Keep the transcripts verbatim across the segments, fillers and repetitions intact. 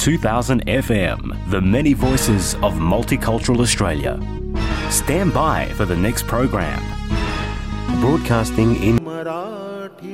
two thousand F M, the many voices of multicultural Australia. Stand by for the next program. Broadcasting in Marathi.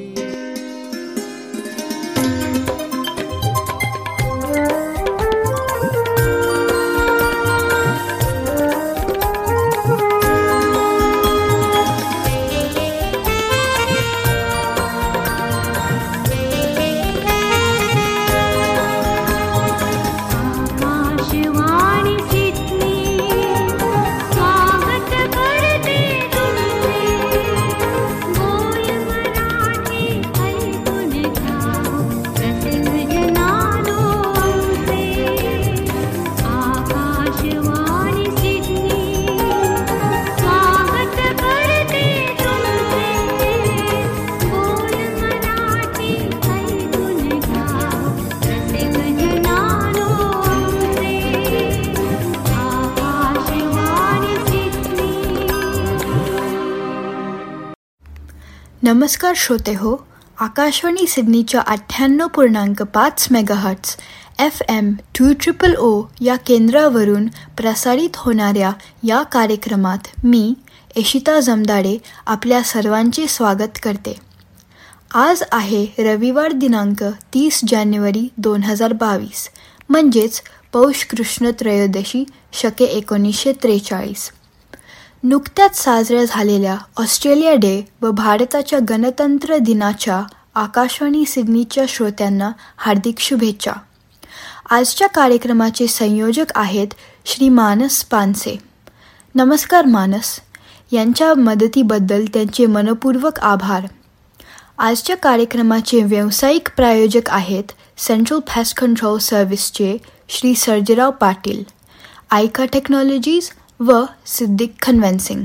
नमस्कार श्रोते हो, आकाशवाणी सिडनीच्या अठ्ठ्याण्णव पूर्णांक पाच megahertz F M two triple O या केंद्रावरून प्रसारित होणाऱ्या या कार्यक्रमात मी इशिता जमदाडे आपल्या सर्वांचे स्वागत करते. आज आहे रविवार दिनांक तीस जानेवारी दोन हजार बावीस, म्हणजेच पौष कृष्ण त्रयोदशी शके एकोणीसशे त्रेचाळीस. नुकत्याच साजऱ्या झालेल्या ऑस्ट्रेलिया डे व भारताच्या गणतंत्र दिनाच्या आकाशवाणी सिडनीच्या श्रोत्यांना हार्दिक शुभेच्छा. आजच्या कार्यक्रमाचे संयोजक आहेत श्री मानस पानसे. नमस्कार मानस. यांच्या मदतीबद्दल त्यांचे मनपूर्वक आभार. आजच्या कार्यक्रमाचे व्यावसायिक प्रायोजक आहेत सेंट्रल पेस्ट कंट्रोल सर्व्हिसचे श्री सर्जेराव पाटील, आयका टेक्नॉलॉजीज व सिद्दीक कन्व्हेन्सिंग.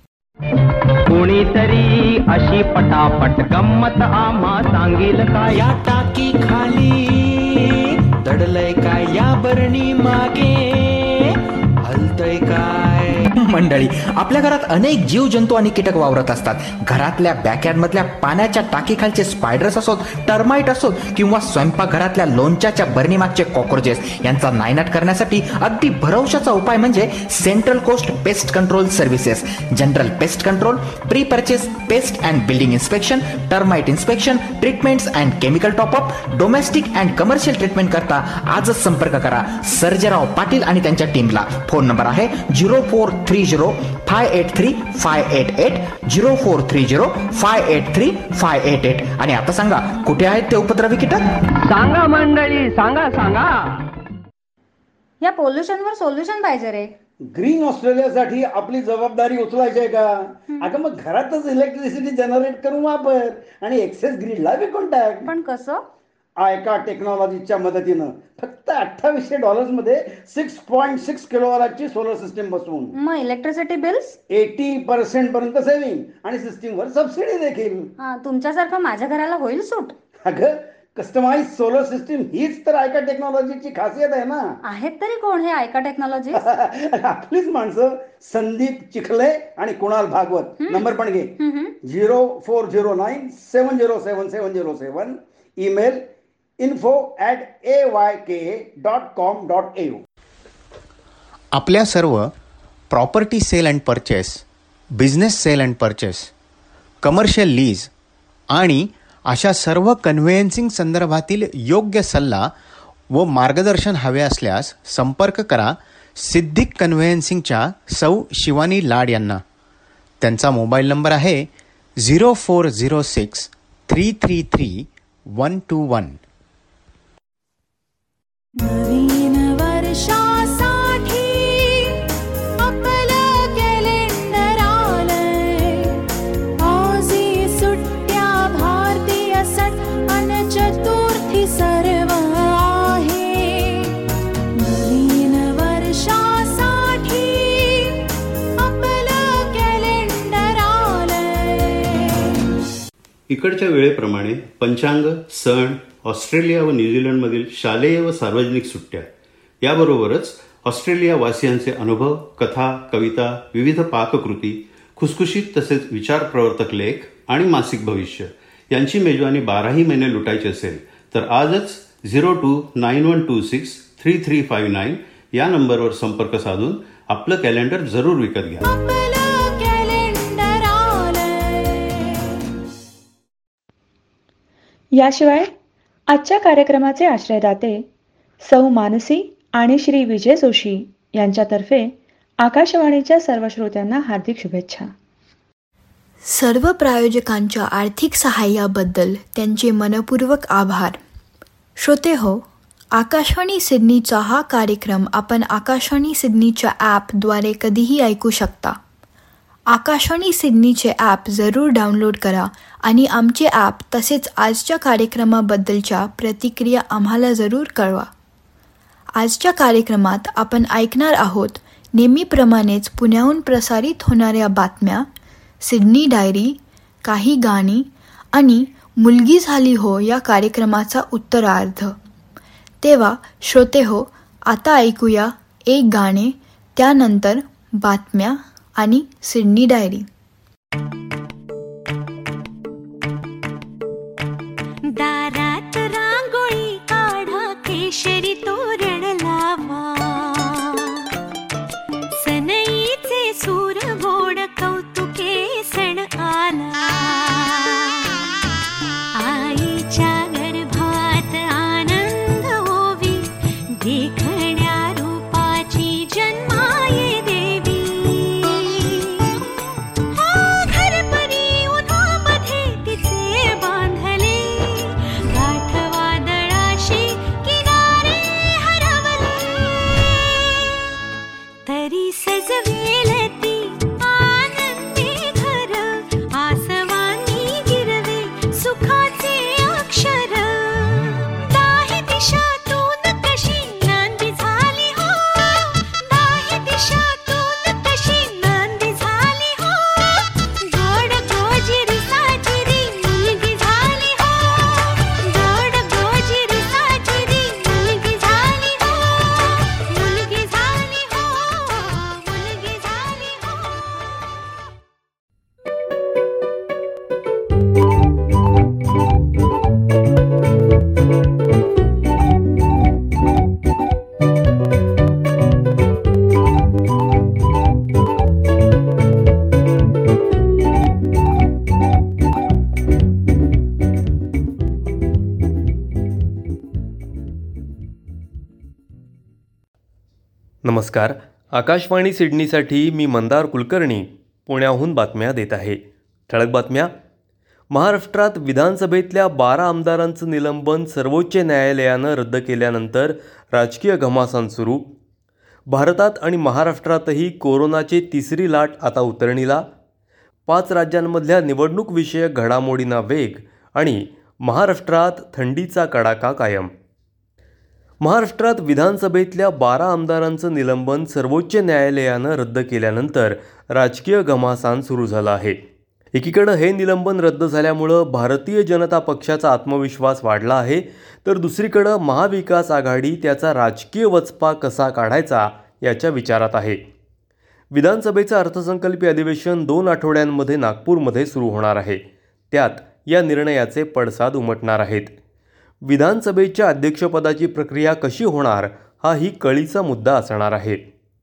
कोणीतरी अशी पटापट गंमत आम्हा सांगेल का, या टाकी खाली दडलय काय, या बरणी मागे हलतय काय. मंडळी, आपल्या घरात अनेक जीवजंतू आणि कीटक वावरत असतात. घरातल्या बॅकयार्डमधल्या पाण्याच्या टाकीखालचे स्पायडर्स असोत, टर्माइट असोत किंवा स्वयंपाकघरातल्या लोणच्याच्या बरणीमागचे कॉक्रोचेस यांचा नायनाट करण्यासाठी अगदी भरवशाचा उपाय म्हणजे central coast pest control services. General pest control, pre purchase pest and building inspection, termite inspection, treatments and chemical top up, domestic and commercial treatment करता आजच संपर्क करा सर्जेराव पाटील आणि त्यांच्या टीमला. फोन नंबर आहे zero four three zero five eight three five eight eight zero four three zero five eight three five eight eight. आणि आता सांगा, कुठे आहेत ते उपद्रवी कीटक? सांगा मंडळी, सांगा सांगा. या पोल्युशनवर सोल्युशन पाहिजे रे. ग्रीन ऑस्ट्रेलियासाठी आपली जबाबदारी उचलायची आहे का? अगं मग घरातच इलेक्ट्रिसिटी जनरेट करून वापर आणि एक्सेस ग्रीडला विकून टाक. पण कसं? आयका टेक्नॉलॉजीच्या मदतीनं फक्त अठ्ठावीसशे डॉलर्स मध्ये सिक्स पॉईंट सिक्स किलोवॅटची सोलर सिस्टीम बसवून मग इलेक्ट्रिसिटी बिल्स एटी पर्सेंट पर्यंत सेव्हिंग आणि सिस्टीमवर सबसिडी देखील. हा, तुमच्यासारखं माझ्या घराला होईल सूट. अगं, कस्टमाइज सोलर सिस्टीम हीच तर आयका टेक्नॉलॉजीची खासियत आहे ना. आहेत तरी कोण हे आयका टेक्नॉलॉजी? आपलीच माणसं संदीप चिखले आणि कुणाल भागवत. नंबर पण घे, zero four zero nine seven zero seven seven zero seven. Email info at A Y K dot com dot A U. आपल्या सर्व property sale and purchase, business sale and purchase, commercial lease आणि अशा सर्व convenience संदर्भातील योग्य सल्ला व मार्गदर्शन हवे असल्यास संपर्क करा सिद्दीक कन्व्हेन्सिंगच्या सौ शिवानी लाड यांना. त्यांचा मोबाईल नंबर आहे zero four zero six three three three one two one. नवीन वर्षासाठी आपलं कॅलेंडर आलंय. आजही सुट्ट्या, भारतीय सण अन चतुर्थी सर्व आहे. नवीन वर्षासाठी आपलं कॅलेंडर आलंय. इकडच्या वेळेप्रमाणे पंचांग, सण, ऑस्ट्रेलिया व न्यूझीलंडमधील शालेय व सार्वजनिक सुट्ट्या याबरोबरच ऑस्ट्रेलिया वासियांचे अनुभव, कथा, कविता, विविध पाककृती, खुसखुशीत तसेच विचारप्रवर्तक लेख आणि मासिक भविष्य यांची मेजवानी बाराही महिने लुटायची असेल तर आजच zero two nine one two six three three five nine या नंबरवर संपर्क साधून आपलं कॅलेंडर जरूर विकत घ्या. आपलं कॅलेंडर आलंय. याशिवाय आजच्या कार्यक्रमाचे आश्रयदाते सौ मानसी आणि श्री विजय जोशी यांच्यातर्फे आकाशवाणीच्या सर्व श्रोत्यांना हार्दिक शुभेच्छा. सर्व प्रायोजकांच्या आर्थिक सहाय्याबद्दल त्यांचे मनपूर्वक आभार. श्रोते हो, आकाशवाणी सिडनीचा हा कार्यक्रम आपण आकाशवाणी सिडनीच्या ॲपद्वारे कधीही ऐकू शकता. आकाशवाणी सिडनीचे ॲप जरूर डाउनलोड करा आणि आमचे ॲप तसेच आजच्या कार्यक्रमाबद्दलच्या प्रतिक्रिया आम्हाला जरूर कळवा. आजच्या कार्यक्रमात आपण ऐकणार आहोत नेहमीप्रमाणेच पुण्याहून प्रसारित होणाऱ्या बातम्या, सिडनी डायरी, काही गाणी आणि मुलगी झाली हो या कार्यक्रमाचा उत्तरार्ध. तेव्हा श्रोते हो, आता ऐकूया एक गाणे, त्यानंतर बातम्या आणि सिडनी डायरी. दारात रांगोळी काढा, केशरी तोरण लावा, सनईचे सूर गोड कौतुके सण आला. आईच्या गर्भात आनंद होवी, देखण्या रूपाची जन्माये देवी. हो घरपरी उन्हामध्ये तिचे बांधले, गाठ वादळाशी किनारे हरवले, तरी सजवेल ती आनंदी घर, आसवानी गिरवे सुखाचे अक्षर. दाही दिशातून कशी नांदी झाली हो, दाही दिशातून कशी नांदी झाली हो, गोड गोजिरी साजिरी मुलगी झाली हो, गोड गोजिरी साजिरी मुलगी झाली हो, मुलगी झाली हो, मुलगी झाली हो. नमस्कार. आकाशवाणी सिडनीसाठी मी मंदार कुलकर्णी पुण्याहून बातम्या देत आहे. ठळक बातम्या. महाराष्ट्रात विधानसभेतल्या बारा आमदारांचं निलंबन सर्वोच्च न्यायालयानं रद्द केल्यानंतर राजकीय घमासान सुरू. भारतात आणि महाराष्ट्रातही कोरोनाची तिसरी लाट आता उतरणीला. पाच राज्यांमधल्या निवडणूक विषयक घडामोडींना वेग आणि महाराष्ट्रात थंडीचा कडाका कायम. महाराष्ट्रात विधानसभेतल्या बारा आमदारांचं निलंबन सर्वोच्च न्यायालयानं रद्द केल्यानंतर राजकीय घमासान सुरू झालं आहे. एकीकडं हे निलंबन रद्द झाल्यामुळं भारतीय जनता पक्षाचा आत्मविश्वास वाढला आहे, तर दुसरीकडं महाविकास आघाडी त्याचा राजकीय वचपा कसा काढायचा याच्या विचारात आहे. विधानसभेचं अर्थसंकल्पीय अधिवेशन दोन आठवड्यांमध्ये नागपूरमध्ये सुरू होणार आहे. त्यात या निर्णयाचे पडसाद उमटणार आहेत. विधानसभेच्या अध्यक्षपदाची प्रक्रिया कशी होणार हा ही कळीचा मुद्दा असणार आहे.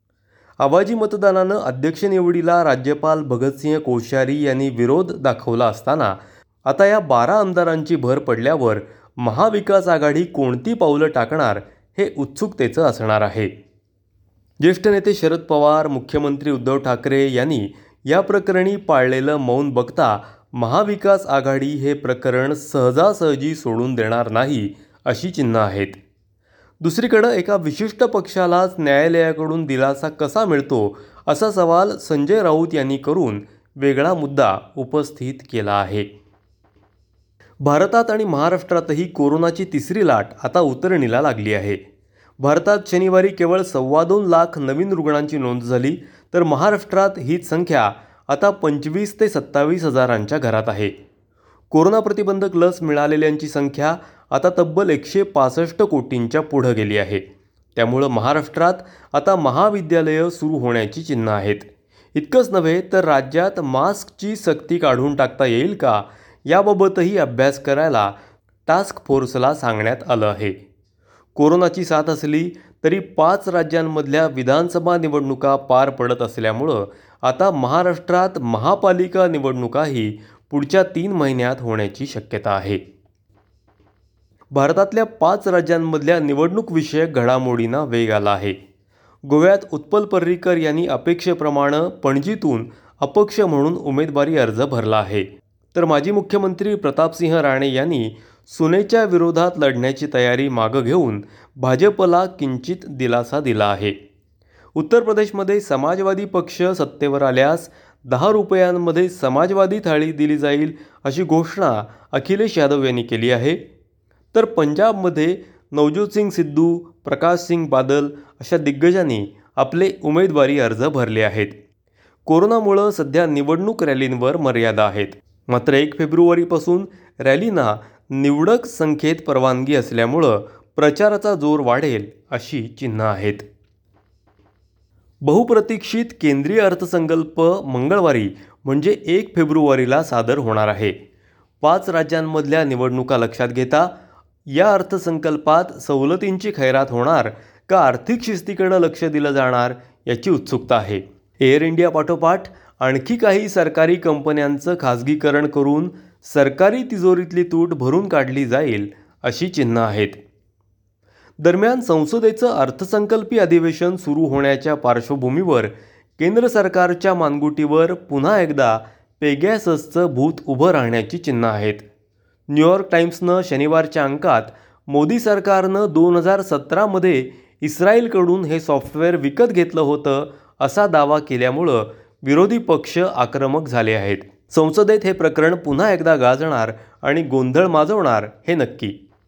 आवाजी मतदानानं अध्यक्ष निवडीला राज्यपाल भगतसिंह कोश्यारी यांनी विरोध दाखवला असताना आता या बारा आमदारांची भर पडल्यावर महाविकास आघाडी कोणती पावलं टाकणार हे उत्सुकतेचं असणार आहे. ज्येष्ठ नेते शरद पवार, मुख्यमंत्री उद्धव ठाकरे यांनी या प्रकरणी पाळलेलं मौन बघता महाविकास आघाडी हे प्रकरण सहजासहजी सोडून देणार नाही अशी चिन्हं आहेत. दुसरीकडं एका विशिष्ट पक्षालाच न्यायालयाकडून दिलासा कसा मिळतो असा सवाल संजय राऊत यांनी करून वेगळा मुद्दा उपस्थित केला आहे. भारतात आणि महाराष्ट्रातही कोरोनाची तिसरी लाट आता उतरणीला लागली आहे. भारतात शनिवारी केवळ सव्वा दोन लाख नवीन रुग्णांची नोंद झाली, तर महाराष्ट्रात हीच संख्या आता पंचवीस ते सत्तावीस हजारांच्या घरात आहे. कोरोना प्रतिबंधक लस मिळालेल्यांची संख्या आता तब्बल एकशे पासष्ट कोटींच्या पुढं गेली आहे. त्यामुळं महाराष्ट्रात आता महाविद्यालयं सुरू होण्याची चिन्हं आहेत. इतकंच नव्हे तर राज्यात मास्कची सक्ती काढून टाकता येईल का याबाबतही अभ्यास करायला टास्क फोर्सला सांगण्यात आलं आहे. कोरोनाची साथ असली तरी पाच राज्यांमधल्या विधानसभा निवडणुका पार पडत असल्यामुळं आता महाराष्ट्रात महापालिका निवडणुकाही पुढच्या तीन महिन्यात होण्याची शक्यता आहे. भारतातल्या पाच राज्यांमधल्या निवडणूकविषयक घडामोडींना वेग आला आहे. गोव्यात उत्पल पर्रीकर यांनी अपेक्षेप्रमाणे पणजीतून अपक्ष म्हणून उमेदवारी अर्ज भरला आहे. तर माजी मुख्यमंत्री प्रतापसिंह राणे यांनी सुनेच्या विरोधात लढण्याची तयारी मागं घेऊन भाजपला किंचित दिलासा दिला आहे. उत्तर प्रदेशमध्ये समाजवादी पक्ष सत्तेवर आल्यास दहा रुपयांमध्ये समाजवादी थाळी दिली जाईल अशी घोषणा अखिलेश यादव यांनी केली आहे. तर पंजाबमध्ये नवज्योत सिंग सिद्धू, प्रकाश सिंग बादल अशा दिग्गजांनी आपले उमेदवारी अर्ज भरले आहेत. कोरोनामुळं सध्या निवडणूक रॅलींवर मर्यादा आहेत. मात्र एक फेब्रुवारीपासून रॅलींना निवडक संख्येत परवानगी असल्यामुळं प्रचाराचा जोर वाढेल अशी चिन्ह आहेत. बहुप्रतीक्षित केंद्रीय अर्थसंकल्प मंगळवारी म्हणजे एक फेब्रुवारीला सादर होणार आहे. पाच राज्यांमधल्या निवडणुका लक्षात घेता या अर्थसंकल्पात सवलतींची खैरात होणार का आर्थिक शिस्तीकडे लक्ष दिलं जाणार याची उत्सुकता आहे. एअर इंडिया पाठोपाठ आणखी काही सरकारी कंपन्यांचं खाजगीकरण करून सरकारी तिजोरीतली तूट भरून काढली जाईल अशी चिन्ह आहेत. दरम्यान संसदेचं अर्थसंकल्पीय अधिवेशन सुरू होण्याच्या पार्श्वभूमीवर केंद्र सरकारच्या मानगुटीवर पुन्हा एकदा पेगॅससचं भूत उभं राहण्याची चिन्ह आहेत. न्यूयॉर्क टाइम्सनं शनिवारच्या अंकात मोदी सरकारनं दोन हजार सतरामध्ये इस्रायलकडून हे सॉफ्टवेअर विकत घेतलं होतं असा दावा केल्यामुळं विरोधी पक्ष आक्रमक झाले आहेत. संसदेत हे प्रकरण पुन्हा एकदा गाजणार आणि गोंधळ माजवणार हे नक्की.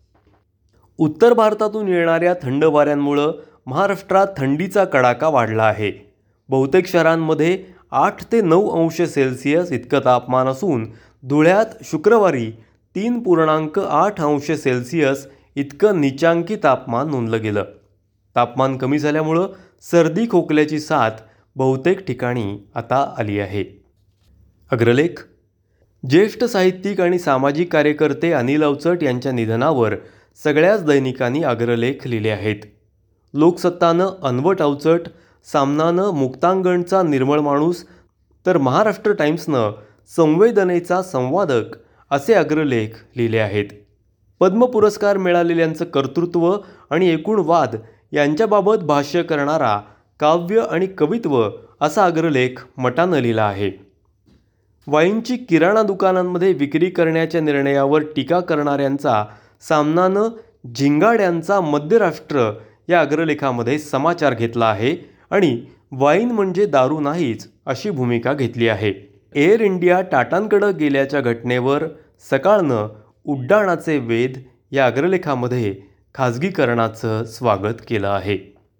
उत्तर भारतातून येणाऱ्या थंड वाऱ्यांमुळं महाराष्ट्रात थंडीचा कडाका वाढला आहे. बहुतेक शहरांमध्ये आठ ते नऊ अंश सेल्सिअस इतकं तापमान असून धुळ्यात शुक्रवारी तीन पूर्णांक आठ अंश सेल्सिअस इतकं निचांकी तापमान नोंदलं गेलं. तापमान कमी झाल्यामुळं सर्दी खोकल्याची साथ बहुतेक ठिकाणी आता आली आहे. अग्रलेख. ज्येष्ठ साहित्यिक आणि सामाजिक कार्यकर्ते अनिल अवचट यांच्या निधनावर सगळ्याच दैनिकांनी अग्रलेख लिहिले आहेत. लोकसत्तानं अनवट अवचट, सामनानं मुक्तांगणचा निर्मळ माणूस तर महाराष्ट्र टाइम्सनं संवेदनेचा संवादक असे अग्रलेख लिहिले आहेत. पद्म पुरस्कार मिळालेल्यांचं कर्तृत्व आणि एकूण वाद यांच्याबाबत भाष्य करणारा काव्य आणि कवित्व असा अग्रलेख मटानं लिहिला आहे. वाईनची किराणा दुकानांमध्ये विक्री करण्याच्या निर्णयावर टीका करणाऱ्यांचा सामनानं झिंगाड्यांचा मध्यराष्ट्र या अग्रलेखामध्ये समाचार घेतला आहे आणि वाईन म्हणजे दारू नाहीच अशी भूमिका घेतली आहे. एअर इंडिया टाटांकडं गेल्याच्या घटनेवर सकाळनं उड्डाणाचे वेध या अग्रलेखामध्ये खाजगीकरणाचं स्वागत केलं आहे.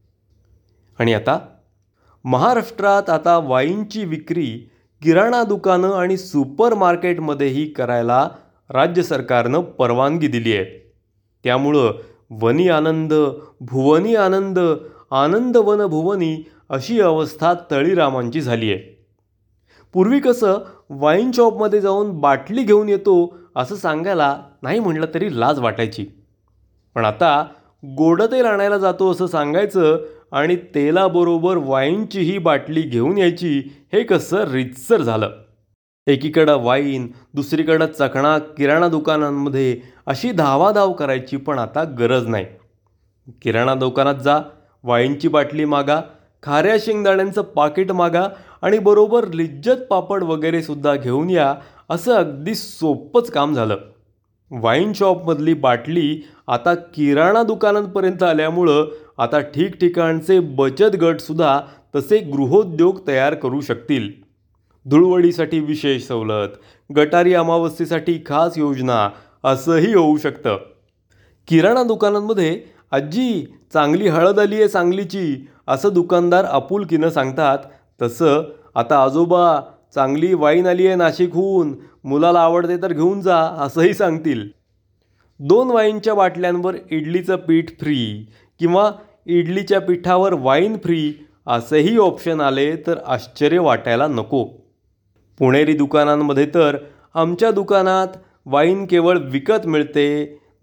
आणि आता महाराष्ट्रात आता वाईनची विक्री किराणा दुकानं आणि सुपर मार्केटमध्येही करायला राज्य सरकारनं परवानगी दिली आहे. त्यामुळं वनी आनंद, भुवनी आनंद, आनंद वन भुवनी अशी अवस्था तळीरामांची झाली आहे. पूर्वी कसं वाईन शॉपमध्ये जाऊन बाटली घेऊन येतो असं सांगायला नाही म्हटलं तरी लाज वाटायची. पण आता गोडं तेल आणायला जातो असं सांगायचं आणि तेलाबरोबर वाईनचीही बाटली घेऊन यायची हे कसं रितसर झालं. एकीकडं वाईन, दुसरीकडं चकणा किराणा दुकानांमध्ये अशी धावाधाव करायची पण आता गरज नाही. किराणा दुकानात जा, वाईनची बाटली मागा, खाऱ्या शेंगदाण्यांचं पाकिट मागा आणि बरोबर लिज्जत पापड वगैरे सुद्धा घेऊन या असं अगदी सोपंच काम झालं. वाईन शॉपमधली बाटली आता किराणा दुकानांपर्यंत आल्यामुळं आता ठिकठिकाणचे बचत गटसुद्धा तसे गृहोद्योग तयार करू शकतील. धुळवडीसाठी विशेष सवलत, गटारी अमावस्येसाठी खास योजना असंही होऊ शकतं. किराणा दुकानांमध्ये आजी चांगली हळद आली आहे सांगलीची असं दुकानदार आपुलकीनं सांगतात, तसं आता आजोबा चांगली वाईन आली आहे नाशिकहून, मुलाला आवडते तर घेऊन जा असंही सांगतील. दोन वाईनच्या बाटल्यांवर इडलीचं पीठ फ्री किंवा इडलीच्या पिठावर वाईन फ्री असेही ऑप्शन आले तर आश्चर्य वाटायला नको. पुणेरी दुकानांमध्ये तर आमच्या दुकानात वाईन केवळ विकत मिळते,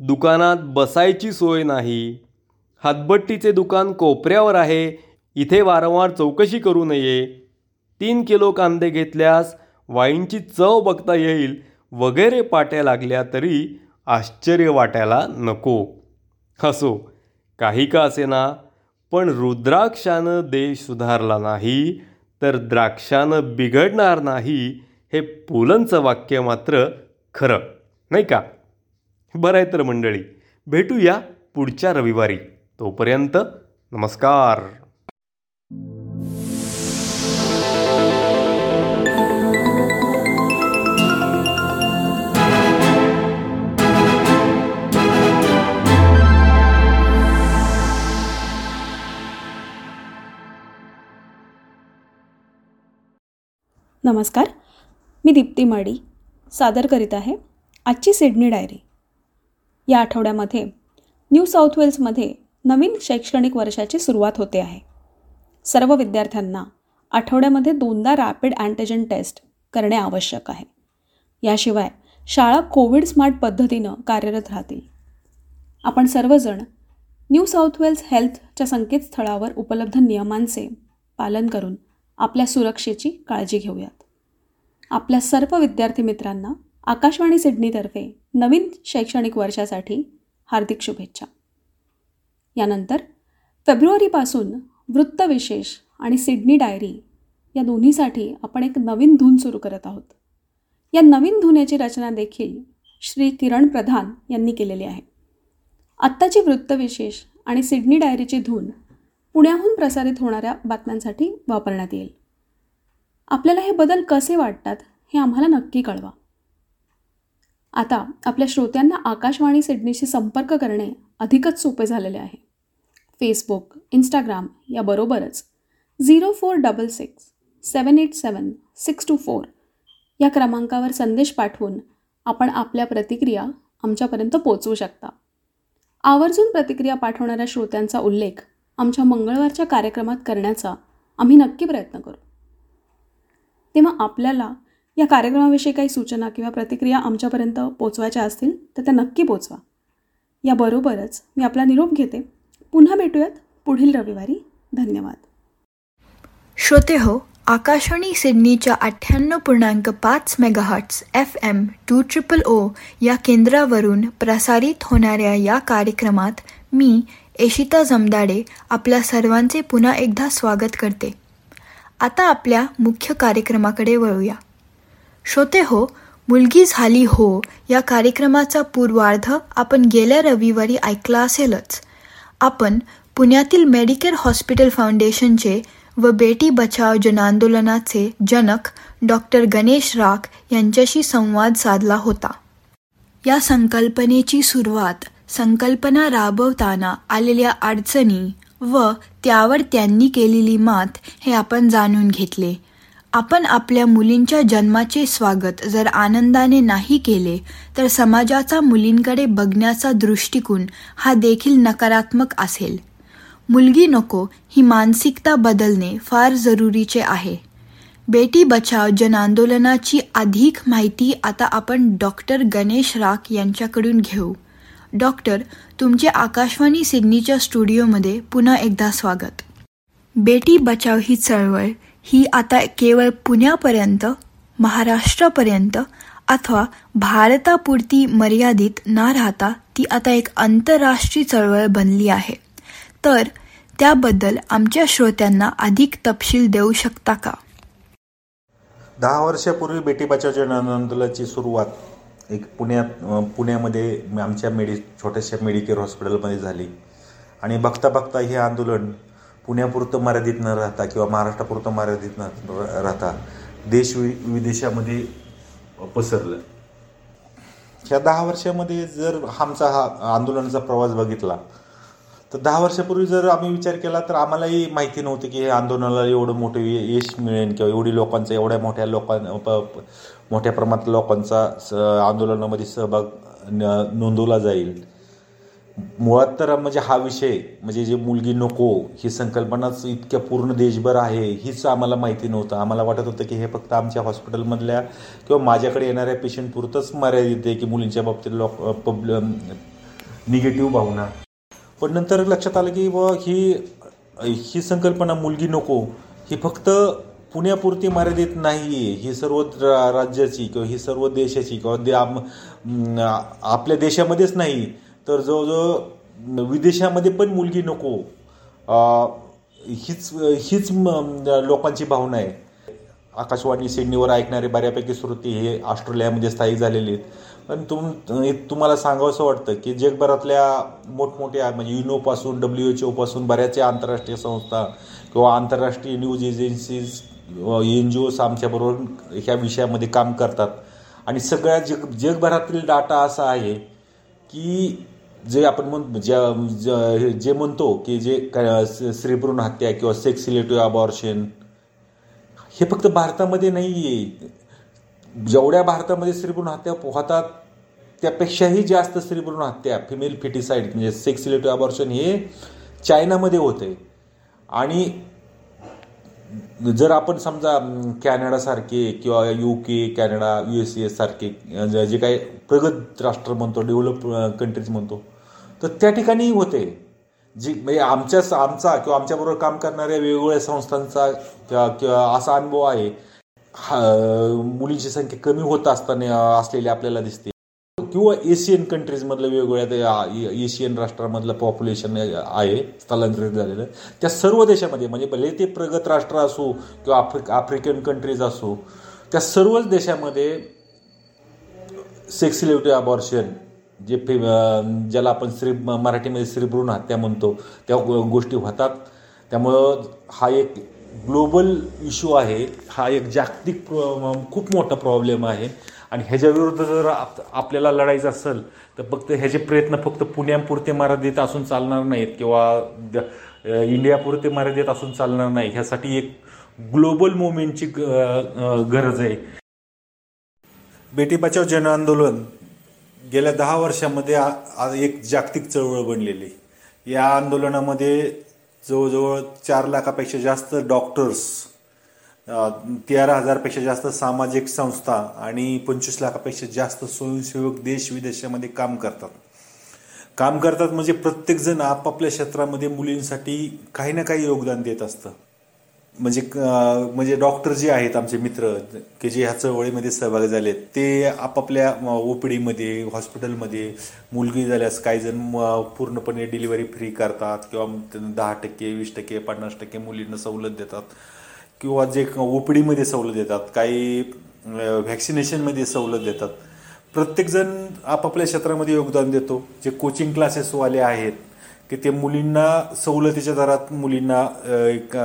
दुकानात बसायची सोय नाही, हातभट्टीचे दुकान कोपऱ्यावर आहे, इथे वारंवार चौकशी करू नये, तीन किलो कांदे घेतल्यास वाईनची चव बघता येईल वगैरे पाट्या लागल्या तरी आश्चर्य वाटायला नको. असो, काही का असेना, पण रुद्राक्षानं देश सुधारला नाही तर द्राक्षानं बिघडणार नाही हे पुलंचं वाक्य मात्र खरं नाही का? बरं आहे तर मंडळी, भेटूया पुढच्या रविवारी. तोपर्यंत नमस्कार. नमस्कार, मी दीप्ती माडी सादर करीत आहे आजची सिडनी डायरी. या आठवड्यामध्ये न्यू साऊथ वेल्समध्ये नवीन शैक्षणिक वर्षाची सुरुवात होते आहे. सर्व विद्यार्थ्यांना आठवड्यामध्ये दोनदा रॅपिड अँटिजेन टेस्ट करणे आवश्यक आहे. याशिवाय शाळा कोविड स्मार्ट पद्धतीनं कार्यरत राहतील. आपण सर्वजण न्यू साऊथ वेल्स हेल्थच्या संकेतस्थळावर उपलब्ध नियमांचे पालन करून आपल्या सुरक्षेची काळजी घेऊयात. आपल्या सर्व विद्यार्थी मित्रांना आकाशवाणी सिडनीतर्फे नवीन शैक्षणिक वर्षासाठी हार्दिक शुभेच्छा. यानंतर फेब्रुवारीपासून वृत्तविशेष आणि सिडनी डायरी या दोन्हीसाठी आपण एक नवीन धून सुरू करत आहोत. या नवीन धुनेची रचना देखील श्री किरण प्रधान यांनी केलेली आहे. आत्ताची वृत्तविशेष आणि सिडनी डायरीची धून पुण्याहून प्रसारित होणाऱ्या बातम्यांसाठी वापरण्यात येईल. आपल्याला हे बदल कसे वाटतात हे आम्हाला नक्की कळवा. आता आपल्या श्रोत्यांना आकाशवाणी सिडनीशी संपर्क करणे अधिकच सोपे झालेले आहे. फेसबुक, इंस्टाग्राम याबरोबरच zero four double six seven eight seven six two four या क्रमांकावर संदेश पाठवून आपण आपल्या प्रतिक्रिया आमच्यापर्यंत पोचवू शकता. आवर्जून प्रतिक्रिया पाठवणाऱ्या श्रोत्यांचा उल्लेख आमच्या मंगळवारच्या कार्यक्रमात करण्याचा आम्ही नक्की प्रयत्न करू. तेव्हा आपल्याला या कार्यक्रमाविषयी काही सूचना किंवा प्रतिक्रिया आमच्यापर्यंत पोचवायच्या असतील तर त्या नक्की पोचवा. याबरोबरच मी आपला निरोप घेते. पुन्हा भेटूयात पुढील रविवारी. धन्यवाद. श्रोते हो, आकाशवाणी सिडनीच्या अठ्ठ्याण्णव पूर्णांक पाच megahertz F M two triple O या केंद्रावरून प्रसारित होणाऱ्या या कार्यक्रमात मी एशिता जमदाडे आपल्या सर्वांचे पुन्हा एकदा स्वागत करते. आता आपल्या मुख्य कार्यक्रमाकडे वळूया. श्रोते हो, मुलगी झाली हो या कार्यक्रमाचा पूर्वार्ध आपण गेल्या रविवारी ऐकला असेलच. आपण पुण्यातील मेडिकेअर हॉस्पिटल फाउंडेशनचे व बेटी बचाव जनआंदोलनाचे जनक डॉक्टर गणेश राख यांच्याशी संवाद साधला होता. या संकल्पनेची सुरुवात, संकल्पना राबवताना आलेल्या अडचणी व त्यावर त्यांनी केलेली मात हे आपण जाणून घेतले. आपण आपल्या मुलींच्या जन्माचे स्वागत जर आनंदाने नाही केले तर समाजाचा मुलींकडे बघण्याचा दृष्टिकोन हा देखील नकारात्मक असेल. मुलगी नको ही मानसिकता बदलणे फार जरुरीचे आहे. बेटी बचाव जनआंदोलनाची अधिक माहिती आता आपण डॉक्टर गणेश राख यांच्याकडून घेऊ. डॉक्टर, तुमचे आकाशवाणी सिडनीच्या स्टुडिओमध्ये पुन्हा एकदा स्वागत. बेटी बचाव ही चळवळ ही आता केवळ पुण्यापर्यंत, महाराष्ट्रापर्यंत अथवा भारतापुरती मर्यादित न राहता ती आता एक आंतरराष्ट्रीय चळवळ बनली आहे. तर त्याबद्दल आमच्या श्रोत्यांना अधिक तपशील देऊ शकता का? दहा वर्षापूर्वी बेटी बचाव जन आंदोलनाची सुरुवात एक पुण्यात पुण्यामध्ये आमच्या मेडि छोट्याशा मेडिकेअर हॉस्पिटलमध्ये झाली आणि बघता बघता हे आंदोलन पुण्यापुरतं मर्यादित न राहता किंवा महाराष्ट्रापुरतं मर्यादित न राहता देश वि विदेशामध्ये पसरलं. ह्या दहा वर्षामध्ये जर आमचा हा आंदोलनाचा प्रवास बघितला तर दहा वर्षापूर्वी जर आम्ही विचार केला तर आम्हालाही माहिती नव्हतं की हे आंदोलनाला एवढं मोठं यश मिळेल किंवा एवढी लोकांचा एवढ्या मोठ्या लोकां मोठ्या प्रमाणात लोकांचा स आंदोलनामध्ये सहभाग नोंदवला जाईल. मुळात तर म्हणजे हा विषय म्हणजे जे मुलगी नको ही संकल्पनाच इतक्या पूर्ण देशभर आहे हीच आम्हाला माहिती नव्हतं. आम्हाला वाटत होतं की हे फक्त आमच्या हॉस्पिटलमधल्या किंवा माझ्याकडे येणाऱ्या पेशंटपुरतंच मर्यादित आहे की मुलींच्या बाबतीत लोक पब निगेटिव्ह भावना. पण नंतर लक्षात आलं की व ही ही संकल्पना मुलगी नको ही फक्त पुण्यापुरती मर्यादित नाही आहे, ही सर्व राज्याची किंवा ही सर्व देशाची किंवा आपल्या देशामध्येच नाही तर जवळजवळ विदेशामध्ये पण मुलगी नको हीच हीच लोकांची भावना आहे. आकाशवाणी सिडनीवर ऐकणारे बऱ्यापैकी श्रोते हे ऑस्ट्रेलियामध्ये स्थायिक झालेले आहेत. पण तुम तुम्हाला सांगावंसं वाटतं की जगभरातल्या मोठमोठ्या म्हणजे युनोपासून डब्ल्यू एच ओपासून बऱ्याचशा आंतरराष्ट्रीय संस्था किंवा आंतरराष्ट्रीय न्यूज एजन्सीज एन जी ओज आमच्याबरोबर ह्या विषयामध्ये काम करतात. आणि सगळ्या जग जगभरातील डाटा असा आहे की जे आपण म्हण ज्या जे म्हणतो की जे स्त्रीभ्रूण हत्या किंवा सेक्स सिलेक्टिव्ह अबॉर्शन हे फक्त भारतामध्ये नाही आहे. जेवढ्या भारतामध्ये स्त्रीभ्रूण हत्या होतात त्यापेक्षाही जास्त स्त्रीभ्रूण हत्या फिमेल फिटिसाईड म्हणजे सेक्स सिलेक्टिव्ह अबॉर्शन हे चायनामध्ये होते. आणि जर आपण समजा कॅनडासारखे किंवा U K Canada U S A सारखे जे काही प्रगत राष्ट्र म्हणतो डेव्हलप कंट्रीज म्हणतो तर त्या ठिकाणी होते. जी म्हणजे आमच्या आमचा किंवा आमच्याबरोबर काम करणाऱ्या वेगवेगळ्या संस्थांचा किंवा किंवा असा अनुभव आहे. मुलींची संख्या कमी होत असताना असलेली आपल्याला दिसते. किंवा एशियन कंट्रीजमधलं वेगवेगळ्या एशियन राष्ट्रामधलं पॉप्युलेशन आहे स्थलांतरित झालेलं त्या सर्व देशामध्ये म्हणजे भले ते प्रगत राष्ट्र असो किंवा आफ्रिक आफ्रिकन कंट्रीज असो त्या सर्वच देशामध्ये सेक्स सिलेक्टिव्ह अबॉर्शन जे फे ज्याला आपण स्त्री मराठीमध्ये स्त्रीभ्रूण हत्या म्हणतो त्या गोष्टी होतात. त्यामुळं हा एक ग्लोबल इश्यू आहे, हा एक जागतिक खूप मोठा प्रॉब्लेम आहे. आणि ह्याच्या विरुद्ध जर आपल्याला लढायचं असेल तर फक्त ह्याचे प्रयत्न फक्त पुण्यापुरते मर्यादित असून चालणार नाहीत किंवा इंडियापुरते मर्यादित असून चालणार नाही. ह्यासाठी एक ग्लोबल मुवमेंटची गरज आहे. बेटी बचाव जन आंदोलन गेल्या दहा वर्षामध्ये एक जागतिक चळवळ बनलेली. या आंदोलनामध्ये जवळजवळ चार लाखापेक्षा जास्त डॉक्टर्स, तेरा हजारपेक्षा जास्त सामाजिक संस्था आणि पंचवीस लाखापेक्षा जास्त स्वयंसेवक देश विदेशामध्ये काम करतात. काम करतात म्हणजे प्रत्येकजण आपापल्या क्षेत्रामध्ये मुलींसाठी काही ना काही योगदान देत असतं. म्हणजे म्हणजे डॉक्टर जे आहेत आमचे मित्र की जे ह्या चळवळीमध्ये सहभागी झालेत ते आपापल्या ओपीडीमध्ये हॉस्पिटलमध्ये मुलगी झाल्यास काही जण पूर्णपणे डिलिव्हरी फ्री करतात किंवा दहा टक्के वीस टक्के पन्नास टक्के मुलींना सवलत देतात किंवा जे ओपीडीमध्ये सवलत देतात, काही व्हॅक्सिनेशनमध्ये सवलत देतात. प्रत्येकजण आपापल्या क्षेत्रामध्ये योगदान देतो. जे कोचिंग क्लासेसवाले आहेत की ते मुलींना सवलतीच्या दरात मुलींना एक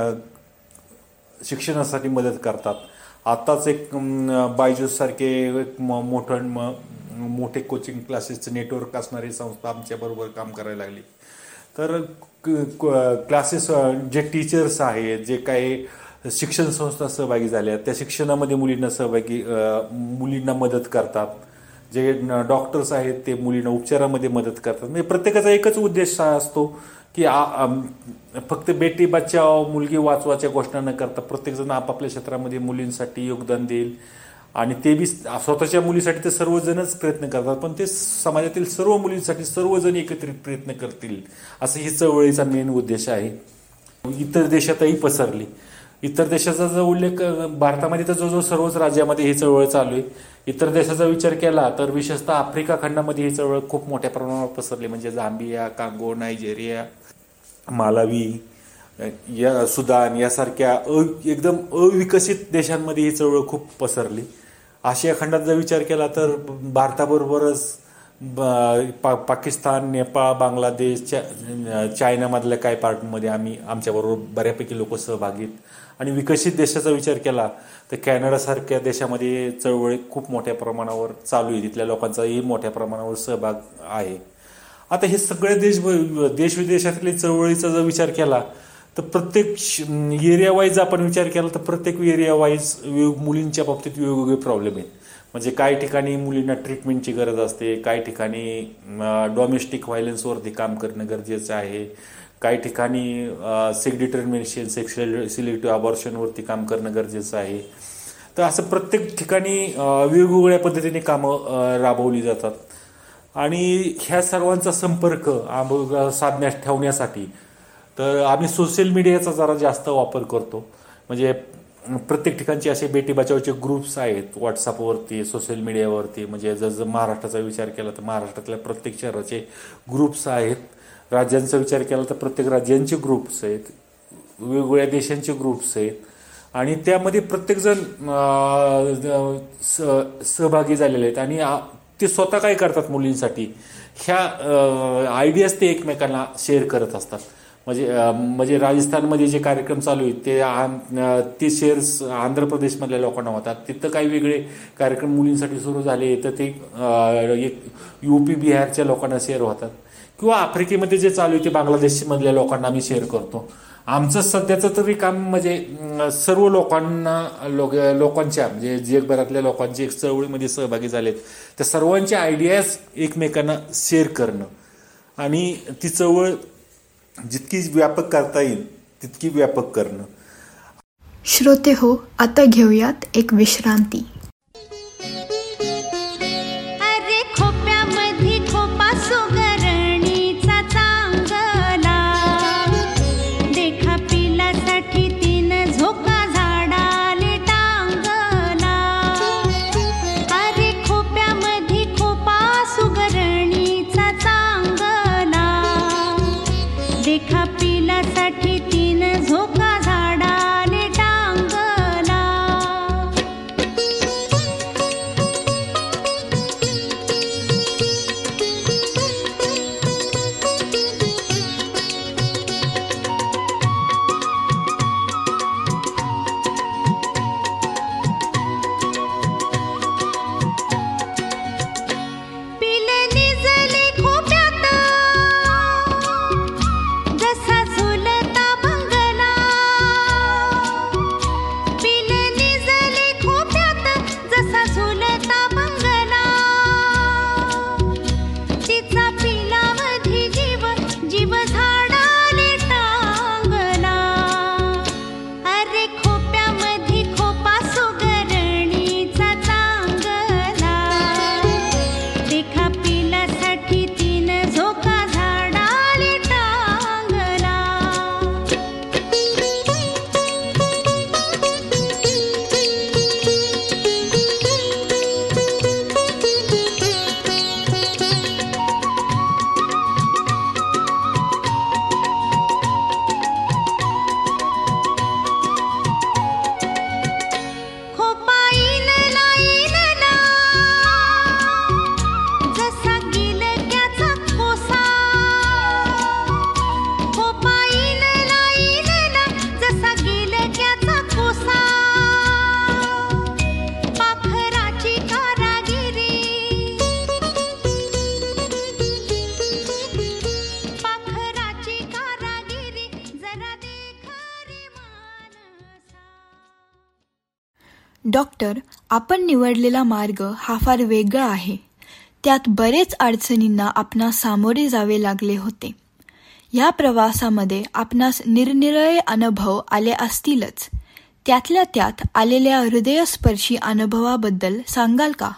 शिक्षणासाठी मदत करतात. आताच एक बायजूस सारखे एक मोठं मोठे कोचिंग क्लासेसचं नेटवर्क असणारी संस्था आमच्याबरोबर काम करायला लागली. तर क्लासेस जे टीचर्स आहेत, जे काही शिक्षण संस्था सहभागी झाल्या त्या शिक्षणामध्ये मुलींना सहभागी मुलींना मदत करतात. जे डॉक्टर्स आहेत ते मुलींना उपचारामध्ये मदत करतात. म्हणजे प्रत्येकाचा एकच उद्देश असतो की फक्त बेटी बचाव मुलगी वाचवाच्या घोषणा न करता प्रत्येकजण आपापल्या क्षेत्रामध्ये मुलींसाठी योगदान देईल. आणि ते बी स्वतःच्या मुलीसाठी ते सर्वजणच प्रयत्न करतात, पण ते समाजातील सर्व मुलींसाठी सर्वजण एकत्रित प्रयत्न करतील असं ही चळवळीचा मेन उद्देश आहे. इतर देशातही पसरली. इतर देशाचा जो उल्लेख भारतामध्ये तर जवळजवळ सर्वच राज्यामध्ये ही चळवळ चालू आहे. इतर देशाचा विचार केला तर विशेषतः आफ्रिका खंडामध्ये ही चळवळ खूप मोठ्या प्रमाणावर पसरली. म्हणजे झांबिया, कांगो, नायजेरिया, मालावी, या सुदान यासारख्या अ एकदम अविकसित देशांमध्ये ही चळवळ खूप पसरली. आशिया खंडात जर विचार केला तर भारताबरोबरच पा पाकिस्तान, नेपाळ, बांगलादेश, चा चायनामधल्या काही पार्टमध्ये आम्ही आमच्याबरोबर बऱ्यापैकी लोक सहभागी आहेत. आणि विकसित देशाचा विचार केला तर कॅनडासारख्या देशामध्ये चळवळी खूप मोठ्या प्रमाणावर चालू आहे. तिथल्या लोकांचाही मोठ्या प्रमाणावर सहभाग आहे. आता हे सगळे देश देश विदेशातल्या चळवळीचा जर विचार केला तर प्रत्येक एरिया वाईज आपण विचार केला तर प्रत्येक एरिया वाईज मुलींच्या बाबतीत वेगवेगळे प्रॉब्लेम आहेत. म्हणजे काही ठिकाणी मुलींना ट्रीटमेंटची गरज असते, काही ठिकाणी डॉमेस्टिक व्हायलन्सवरती काम करणं गरजेचं आहे, काही ठिकाणी सेक्स डिटर्मिनेशन सेक्स सिलेक्टिव्ह अबॉर्शनवरती काम करणं गरजेचं आहे. तर असं प्रत्येक ठिकाणी वेगवेगळ्या पद्धतीने कामं राबवली जातात. आणि ह्या सर्वांचा संपर्क आम साधण्यास ठेवण्यासाठी तर आम्ही सोशल मीडियाचा जरा जास्त वापर करतो. म्हणजे प्रत्येक ठिकाणचे असे बेटी बचावचे ग्रुप्स आहेत व्हॉट्सअपवरती, सोशल मीडियावरती. म्हणजे जर जर महाराष्ट्राचा विचार केला तर महाराष्ट्रातल्या प्रत्येक शहराचे ग्रुप्स आहेत. राज्यांचा विचार केला तर प्रत्येक राज्यांचे ग्रुप्स आहेत, वेगवेगळ्या देशांचे ग्रुप्स आहेत. आणि त्यामध्ये प्रत्येकजण सहभागी झालेले आहेत. आणि ते स्वतः काय करतात मुलींसाठी ह्या आयडियाज ते एकमेकांना शेअर करत असतात. म्हणजे म्हणजे राजस्थानमध्ये जे कार्यक्रम चालू आहेत ते ते शेअर्स आंध्र प्रदेशमधल्या लोकांना होतात. तिथं काही वेगळे कार्यक्रम मुलींसाठी सुरू झाले तर ते यू पी बिहारच्या लोकांना शेअर होतात. किंवा आफ्रिकेमध्ये जे चालू आहे ते बांगलादेशमधल्या लोकांना आम्ही शेअर करतो. आमचं सध्याचं तरी काम म्हणजे सर्व लोकांना लोक लोकांच्या म्हणजे जगभरातल्या लोकांचे एक चळवळीमध्ये सहभागी झालेत त्या सर्वांच्या आयडियाज एकमेकांना शेअर करणं आणि ती चळवळ जितकी व्यापक करता येईल तितकी व्यापक करणं. श्रोते हो, आता घेऊयात एक विश्रांती. अरे खोप्यामध्ये खोपा सुगरणीचा चांगला देखा पिलासाठी तीन झोका झाडाले टांगला. अरे खोप्यामध्ये खोपा सुगरणीचा चांगला देखा पिलासाठी तीन झोका झाडाले टांगला. पिले निजले खोप्यात जसा झुलता बंगला. पिले निजले खोप्यात जसा झुलता बंगला. तिचा पिलावधी जीव जीव झाडाले टांगला. अरे खोप्यामध्ये खोपा सुगरणीचा चांगला देखा पिलासाठी तीन झोका झाडाले टांगला. खोपा इलला इलला जसा गिलक्याचा कोसा. खोपा इलला इलला जसा गिलक्याचा कोसा. पाखराची कारागिरी पाखराची कारागिरी जरा देख रे मानसा. डॉक्टर, आपण निवडलेला मार्ग हा फार वेगळा आहे. त्यात बरेच अडचणींना आपणास सामोरे जावे लागले होते. या प्रवासामध्ये आपणास निरनिराळे अनुभव आले असतीलच. त्यातल्या त्यात आलेल्या हृदयस्पर्शी अनुभवाबद्दल सांगाल का?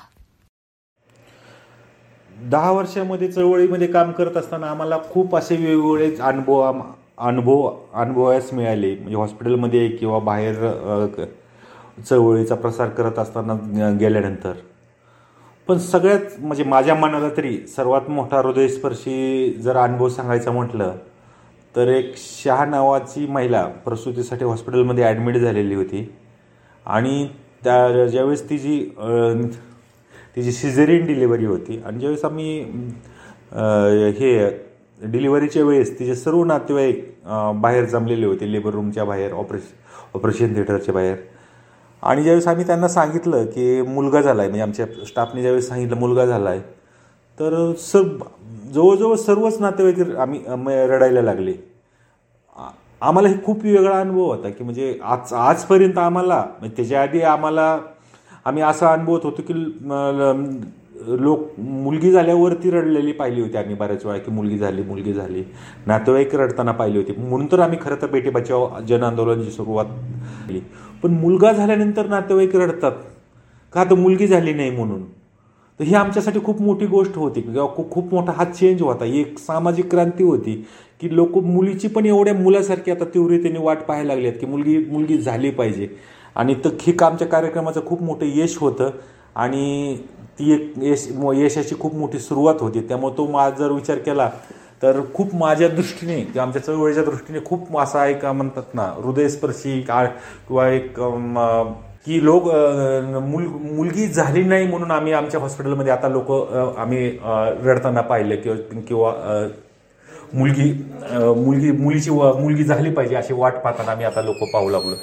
दहा वर्षामध्ये चळवळीमध्ये काम करत असताना आम्हाला खूप असे वेगवेगळे अनुभव आम- अनुभव अनुभवायला मिळाले. म्हणजे हॉस्पिटलमध्ये किंवा बाहेर अ, क- चळवळीचा प्रसार करत असताना अ, गेल्यानंतर. पण सगळ्यात म्हणजे माझ्या मनाला तरी सर्वात मोठा हृदयस्पर्शी जर अनुभव सांगायचा म्हटलं तर एक शहा नावाची महिला प्रसूतीसाठी हॉस्पिटलमध्ये ॲडमिट झालेली होती. आणि त्या ज्यावेळेस तिची अ, तिची सिझेरियन डिलिव्हरी होती आणि ज्यावेळेस आम्ही अ, हे डिलिव्हरीच्या वेळेस तिचे सर्व नातेवाईक अ, बाहेर जमलेले होते, लेबर रूमच्या बाहेर, ऑपरेशन ऑपरेशन थिएटरच्या बाहेर. आणि ज्यावेळेस आम्ही त्यांना सांगितलं की मुलगा झाला आहे, म्हणजे आमच्या स्टाफने ज्यावेळेस सांगितलं मुलगा झाला आहे तर सर जवळजवळ सर्वच नातेवाईक आम्ही अम, रडायला लागले. आ- आम्हाला हे खूप वेगळा अनुभव होता की म्हणजे आज आजपर्यंत आम्हाला म्हणजे त्याच्या आधी आम्हाला आम्ही असा अनुभवत होतो की ल- लोक मुलगी झाल्यावरती रडलेली पाहिली होती आम्ही बऱ्याच वेळा की मुलगी झाली मुलगी झाली नातेवाईक रडताना पाहिली होती. म्हणून तर आम्ही खरं तर बेटी बचाव जन आंदोलनाची सुरुवात केली. पण मुलगा झाल्यानंतर नातेवाईक रडतात का तर मुलगी झाली नाही म्हणून. तर ही आमच्यासाठी खूप मोठी गोष्ट होती किंवा खूप खूप मोठा हा चेंज होता. ही एक सामाजिक क्रांती होती की लोक मुलीची पण एवढ्या मुलासारखी आता तीव्रतेने वाट पाहायला लागली आहेत की मुलगी मुलगी झाली पाहिजे. आणि तर हे आमच्या कार्यक्रमाचं खूप मोठं यश होतं आणि ती एक यश यशाची खूप मोठी सुरुवात होती. त्यामुळे तो माझा जर विचार केला तर खूप माझ्या दृष्टीने किंवा आमच्या चळवळीच्या दृष्टीने खूप असा एक म्हणतात ना हृदयस्पर्शी किंवा एक की लोक मुल मुलगी झाली नाही म्हणून आम्ही आमच्या हॉस्पिटलमध्ये आता लोक आम्ही रडताना पाहिलं किंवा किंवा मुलगी मुलगी मुलीची मुलगी झाली पाहिजे अशी वाट पाहताना आम्ही आता लोक पाहू लागलो.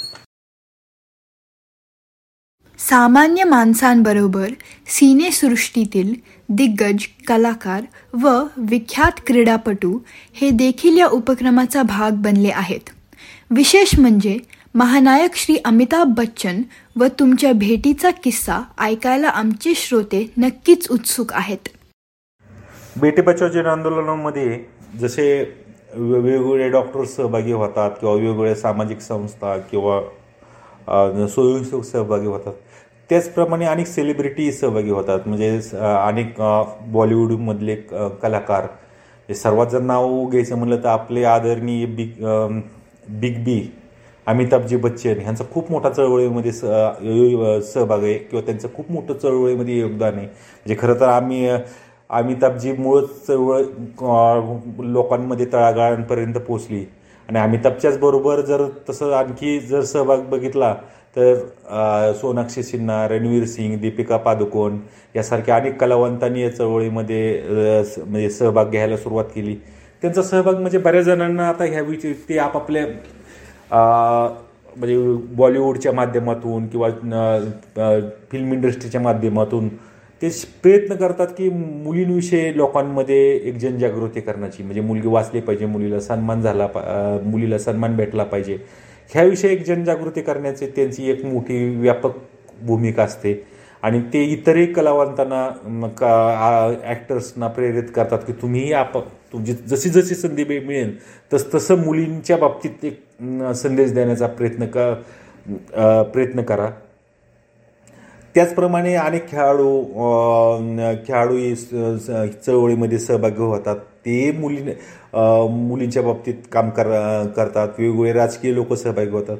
सामान्य माणसांबरोबर सिनेसृष्टीतील दिग्गज कलाकार व विख्यात क्रीडापटू हे देखील या उपक्रमाचा भाग बनले आहेत. विशेष म्हणजे महानायक श्री अमिताभ बच्चन व तुमच्या भेटीचा किस्सा ऐकायला आमचे श्रोते नक्कीच उत्सुक आहेत. बेटी बचाओ जन आंदोलनामध्ये जसे वेगवेगळे डॉक्टर्स सहभागी होतात किंवा वेगवेगळ्या सामाजिक संस्था किंवा स्वयंसेवक सहभागी होतात त्याचप्रमाणे अनेक सेलिब्रिटी सहभागी होतात. म्हणजे अनेक बॉलिवूडमधले कलाकार सर्वात जर नाव घ्यायचं म्हणलं तर आपले आदरणीय बिग बिग बी अमिताभजी बच्चन ह्यांचा खूप मोठा चळवळीमध्ये सहभाग आहे किंवा त्यांचं खूप मोठं चळवळीमध्ये योगदान आहे. म्हणजे खरं तर आम्ही अमिताभजी मूळच चळवळ लोकांमध्ये तळागाळांपर्यंत पोचली आणि अमिताभच्याच बरोबर जर तसं आणखी जर सहभाग बघितला तर सोनाक्षी सिन्हा, रणवीर सिंग, दीपिका पादुकोण यासारख्या अनेक कलावंतांनी या चळवळीमध्ये म्हणजे सहभाग घ्यायला सुरुवात केली. त्यांचा सहभाग म्हणजे बऱ्याच जणांना आता ह्या विषयी ते आपापल्या म्हणजे बॉलिवूडच्या माध्यमातून किंवा फिल्म इंडस्ट्रीच्या माध्यमातून ते प्रयत्न करतात की मुलींविषयी लोकांमध्ये एक जनजागृती करण्याची. म्हणजे मुलगी वाचली पाहिजे, मुलीला सन्मान झाला मुलीला सन्मान भेटला पाहिजे ह्याविषयी एक जनजागृती करण्याची त्यांची एक मोठी व्यापक भूमिका असते. आणि ते इतरही कलावंतांना का ॲक्टर्सना प्रेरित करतात की तुम्हीही आप तुमची जशी जशी संधी मिळेल तस तसं मुलींच्या बाबतीत एक संदेश देण्याचा प्रयत्न क प्रयत्न करा. त्याचप्रमाणे अनेक खेळाडू खेळाडू चळवळीमध्ये सहभागी होतात. ते मुली मुलींच्या बाबतीत काम कर करतात. वेगवेगळे राजकीय लोक सहभागी होतात.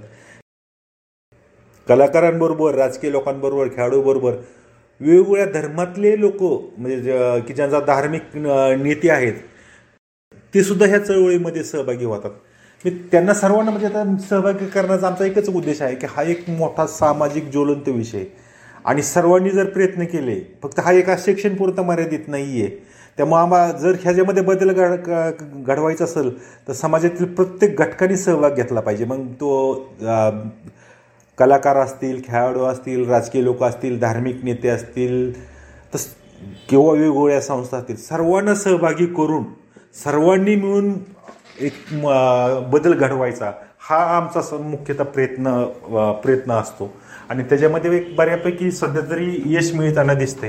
कलाकारांबरोबर, राजकीय लोकांबरोबर, खेळाडूबरोबर वेगवेगळ्या धर्मातले लोक म्हणजे की ज्यांचा धार्मिक नीती आहेत ते सुद्धा ह्या चळवळीमध्ये सहभागी होतात. त्यांना सर्वांना म्हणजे आता सहभागी करण्याचा आमचा एकच उद्देश आहे की हा एक मोठा सामाजिक ज्वलंत विषय आणि सर्वांनी जर प्रयत्न केले फक्त हा एका सेक्शन पुरता मर्यादित नाही आहे. त्यामुळे आम्हाला जर ह्याच्यामध्ये बदल घड घडवायचा असेल तर समाजातील प्रत्येक घटकांनी सहभाग घेतला पाहिजे. मग तो कलाकार असतील, खेळाडू असतील, राजकीय लोक असतील, धार्मिक नेते असतील तस किंवा वेगवेगळ्या संस्था असतील, सर्वांना सहभागी करून सर्वांनी मिळून एक बदल घडवायचा हा आमचा मुख्यतः प्रयत्न प्रयत्न असतो आणि त्याच्यामध्ये एक बऱ्यापैकी सध्या तरी यश मिळताना दिसतंय.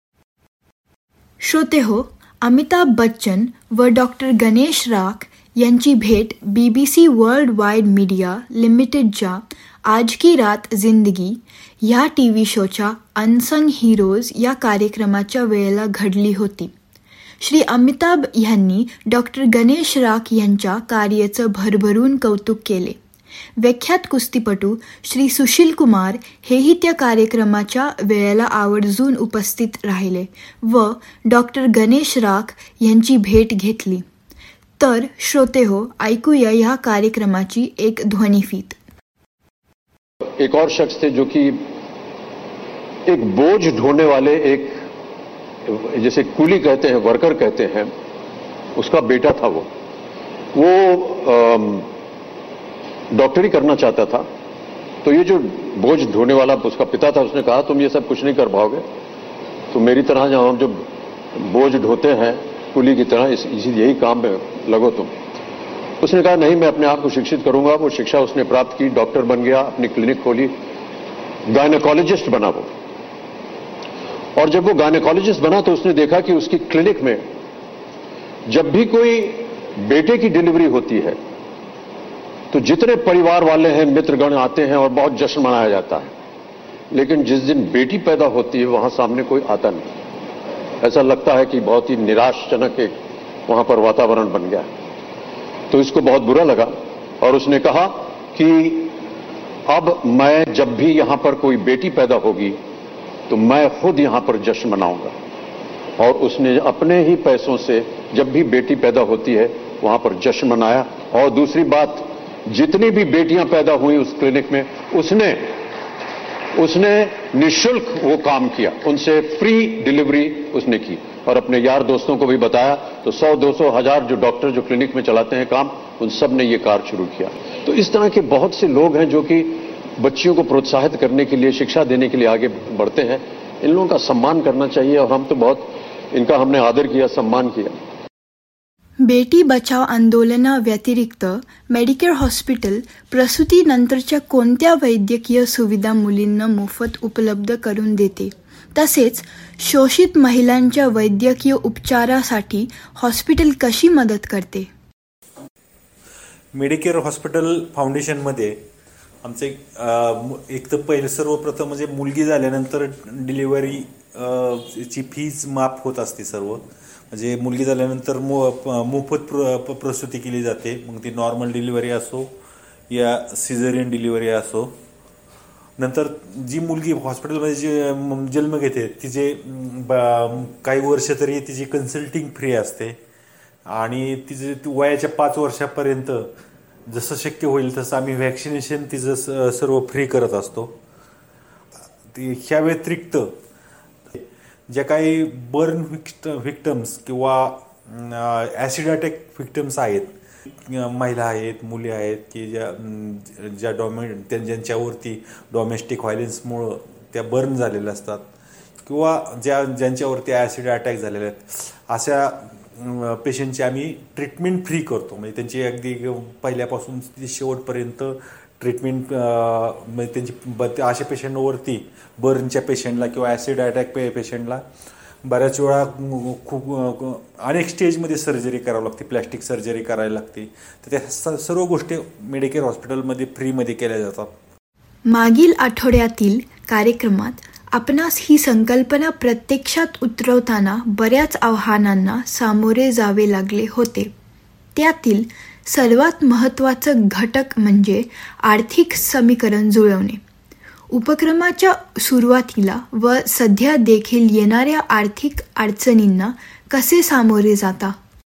श्रोते हो, अमिताभ बच्चन व डॉक्टर गणेश राख यांची भेट B B C world wide media लिमिटेडच्या आज की रात जिंदगी ह्या टी व्ही शोच्या अनसंग हिरोज या कार्यक्रमाच्या वेळेला घडली होती. श्री अमिताभ यांनी डॉक्टर गणेश राख यांच्या कार्याचं भरभरून कौतुक केले. विख्यात कुस्तीपटू श्री सुशील कुमार हेही त्या कार्यक्रमाच्या वेळेला आवर्जून उपस्थित राहिले व डॉक्टर गणेश राख यांची भेट घेतली. तर श्रोते हो, ऐकूया ह्या कार्यक्रमाची एक ध्वनिफीत. एक और शख्स थे जो कि एक बोझ ढोने वाले, एक जैसे कूली कहते हैं, वर्कर कहते हैं, उसका बेटा था. वो वो डॉक्टरी करना चाहता था. तो ये जो बोझ ढोने वाला उसका पिता था, उसने कहा तुम ये सब कुछ नहीं कर पाओगे, तो मेरी तरह जहां हम जो बोझ ढोते हैं कुली की तरह इस, इसी यही काम में लगो तुम. उसने कहा नहीं, मैं अपने आप को शिक्षित करूंगा. वो शिक्षा उसने प्राप्त की, डॉक्टर बन गया, अपनी क्लिनिक खोली, गायनेकोलॉजिस्ट बना वो. और जब वो गायनेकोलॉजिस्ट बना तो उसने देखा कि उसकी क्लिनिक में जब भी कोई बेटे की डिलीवरी होती है तो जितने परिवार वाले हैं, मित्रगण आते हैं और बहुत जश्न मनाया जाता है. लेकिन जिस दिन बेटी पैदा होती है वहां सामने कोई आता नहीं. ऐसा लगता है कि बहुत ही निराशजनक एक वहां पर वातावरण बन गया। तो इसको बहुत बुरा लगा और उसने कहा कि अब मैं जब भी यहां पर कोई बेटी पैदा होगी तो मैं खुद यहां पर जश्न मनाऊंगा। और उसने अपने ही पैसों से जब भी बेटी पैदा होती है वहां पर जश्न मनाया। और दूसरी बात, जितनी भी बेटियां पैदा हुई उस क्लिनिक में उसने उसने निःशुल्क वो काम किया, उनसे फ्री डिलीवरी उसने की और अपने यार दोस्तों को भी बताया। तो सौ दो सौ हजार जो डॉक्टर जो क्लिनिक में चलाते हैं काम, उन सब ने ये कार्य शुरू किया। तो इस तरह के बहुत से लोग हैं जो कि बच्चियों को प्रोत्साहित करने के लिए, शिक्षा देने के लिए आगे बढ़ते हैं। इन लोगों का सम्मान करना चाहिए और हम तो बहुत इनका हमने आदर किया, सम्मान किया। बेटी बचाव आंदोलनाव्यतिरिक्त मेडिकेअर हॉस्पिटल प्रसूतीनंतरच्या कोणत्या वैद्यकीय सुविधा मुलींना मोफत उपलब्ध करून देते, तसेच शोषित महिलांच्या वैद्यकीय उपचारासाठी हॉस्पिटल कशी मदत करते? मेडिकेअर हॉस्पिटल फाउंडेशनमध्ये आमचे एक तर पहिले सर्वप्रथम म्हणजे मुलगी झाल्यानंतर डिलिव्हरी ची फीज माफ होत असते सर्व. म्हणजे मुलगी झाल्यानंतर मो मोफत प्र प्रसूती केली जाते. मग ती नॉर्मल डिलिव्हरी असो या सिझेरियन डिलिव्हरी असो. नंतर जी मुलगी हॉस्पिटलमध्ये जी जन्म घेते तिचे काही वर्ष तरी तिची कन्सल्टिंग फ्री असते आणि तिचे वयाच्या पाच वर्षापर्यंत जसं शक्य होईल तसं आम्ही व्हॅक्सिनेशन तिचं सर्व फ्री करत असतो. ह्या व्यतिरिक्त ज्या काही बर्न व्हिक्टम्स किंवा ॲसिड अटॅक व्हिक्टम्स आहेत, महिला आहेत, मुली आहेत की ज्या ज्या डॉमे ज्यांच्यावरती डॉमेस्टिक व्हायलन्समुळं त्या बर्न झालेल्या असतात किंवा ज्या ज्यांच्यावरती ॲसिड अटॅक झालेले आहेत, अशा पेशंटची आम्ही ट्रीटमेंट फ्री करतो. म्हणजे त्यांची अगदी पहिल्यापासून शेवटपर्यंत ट्रीटमेंट म्हणजे त्यांची अशा पेशंटवरती बर्नच्या पेशंटला किंवा ॲसिड अटॅक पे पेशंटला बऱ्याच वेळा खूप अनेक स्टेजमध्ये सर्जरी करावी लागते, प्लॅस्टिक सर्जरी करायला लागते. तर त्या सर्व गोष्टी मेडिकेअर हॉस्पिटलमध्ये फ्रीमध्ये केल्या जातात. मागील आठवड्यातील कार्यक्रमात आपणास ही संकल्पना प्रत्यक्षात उतरवताना बऱ्याच आव्हानांना सामोरे जावे लागले होते. त्यातील सर्वात महत्त्वाचं घटक म्हणजे आर्थिक समीकरण जुळवणे. उपक्रमाच्या सुरुवातीला व सध्या देखील येणाऱ्या आर्थिक अडचणींना कसे सामोरे जाता?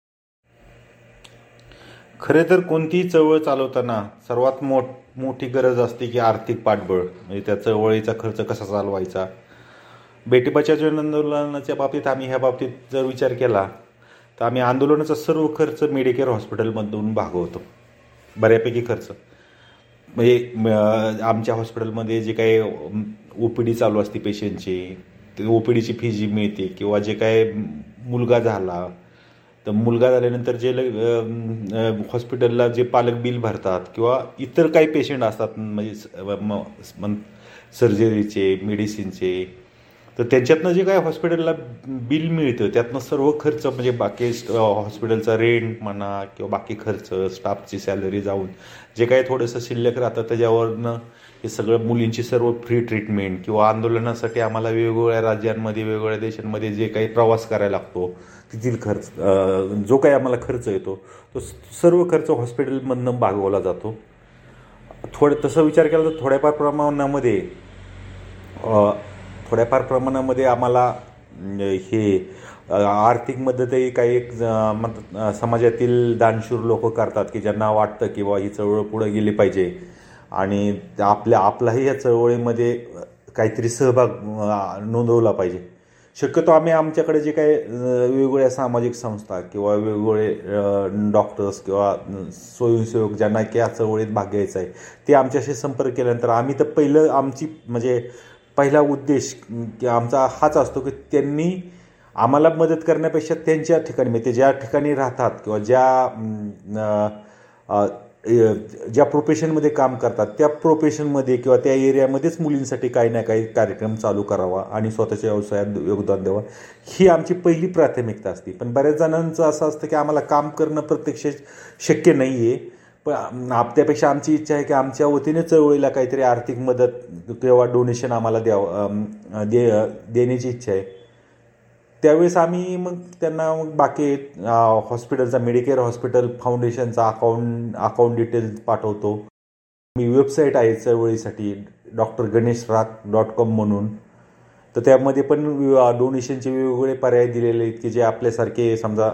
खरे तर कोणतीही चळवळ चालवताना सर्वात मोठ मोठी गरज असते की आर्थिक पाठबळ. म्हणजे त्या चळवळीचा खर्च कसा चालवायचा. बेटी बचाव आंदोलनाच्या बाबतीत आम्ही ह्या बाबतीत जर विचार केला तर आम्ही आंदोलनाचा सर्व खर्च मेडिकेअर हॉस्पिटलमधून भागवतो. बऱ्यापैकी खर्च म्हणजे आमच्या हॉस्पिटलमध्ये जे काही ओ पी डी चालू असते पेशंटची, ते ओ पी डीची फी जी मिळते किंवा जे काय मुलगा झाला तर मुलगा झाल्यानंतर जे हॉस्पिटलला जे पालक बिल भरतात किंवा इतर काही पेशंट असतात म्हणजे सर्जरीचे, मेडिसिनचे, तर त्यांच्यातनं जे काय हॉस्पिटलला बिल मिळतं त्यातनं सर्व खर्च म्हणजे बाकी हॉस्पिटलचा रेंट म्हणा किंवा बाकी खर्च, स्टाफची सॅलरी जाऊन जे काही थोडंसं शिल्लक राहतं त्याच्यावरनं हे सगळं मुलींची सर्व फ्री ट्रीटमेंट किंवा आंदोलनासाठी आम्हाला वेगवेगळ्या राज्यांमध्ये, वेगवेगळ्या देशांमध्ये जे काही प्रवास करायला लागतो तिथील खर्च, जो काही आम्हाला खर्च येतो तो सर्व खर्च हॉस्पिटलमधनं भागवला जातो. थोडं तसं विचार केला तर थोड्याफार प्रमाणामध्ये थोड्याफार प्रमाणामध्ये आम्हाला हे आर्थिक मदतही काही एक समाजातील दानशूर लोक करतात की ज्यांना वाटतं की बाबा ही चळवळ पुढे गेली पाहिजे आणि आपल्या आपलाही या चळवळीमध्ये काहीतरी सहभाग नोंदवला पाहिजे. शक्यतो आम्ही आमच्याकडे जे काही वेगवेगळ्या सामाजिक संस्था किंवा वेगवेगळे डॉक्टर्स किंवा स्वयंसेवक ज्यांना की या चळवळीत भाग घ्यायचा आहे ते आमच्याशी संपर्क केल्यानंतर आम्ही तर पहिलं आमची म्हणजे पहिला उद्देश की आमचा हाच असतो की त्यांनी आम्हाला मदत करण्यापेक्षा त्यांच्या ठिकाणी म्हणजे ते ज्या ठिकाणी राहतात किंवा ज्या ज्या प्रोफेशनमध्ये काम करतात त्या प्रोफेशनमध्ये किंवा त्या एरियामध्येच मुलींसाठी काही ना काही कार्यक्रम चालू करावा आणि स्वतःच्या व्यवसायात योगदान द्यावं ही आमची पहिली प्राथमिकता असते. पण बऱ्याच जणांचं असं असतं की आम्हाला काम करणं प्रत्यक्ष शक्य नाही आहे, पण त्यापेक्षा आमची इच्छा आहे की आमच्या वतीने चळवळीला काहीतरी आर्थिक मदत किंवा डोनेशन आम्हाला द्यावं दे देण्याची इच्छा आहे. त्यावेळेस आम्ही मग त्यांना मग बाकी हॉस्पिटलचा मेडिकेअर हॉस्पिटल फाउंडेशनचा अकाउंट अकाउंट डिटेल्स पाठवतो. मी वेबसाईट आहे चळवळीसाठी डॉक्टर गणेश राख डॉट कॉम म्हणून, तर त्यामध्ये पण डोनेशनचे वेगवेगळे पर्याय दिलेले आहेत की जे आपल्यासारखे समजा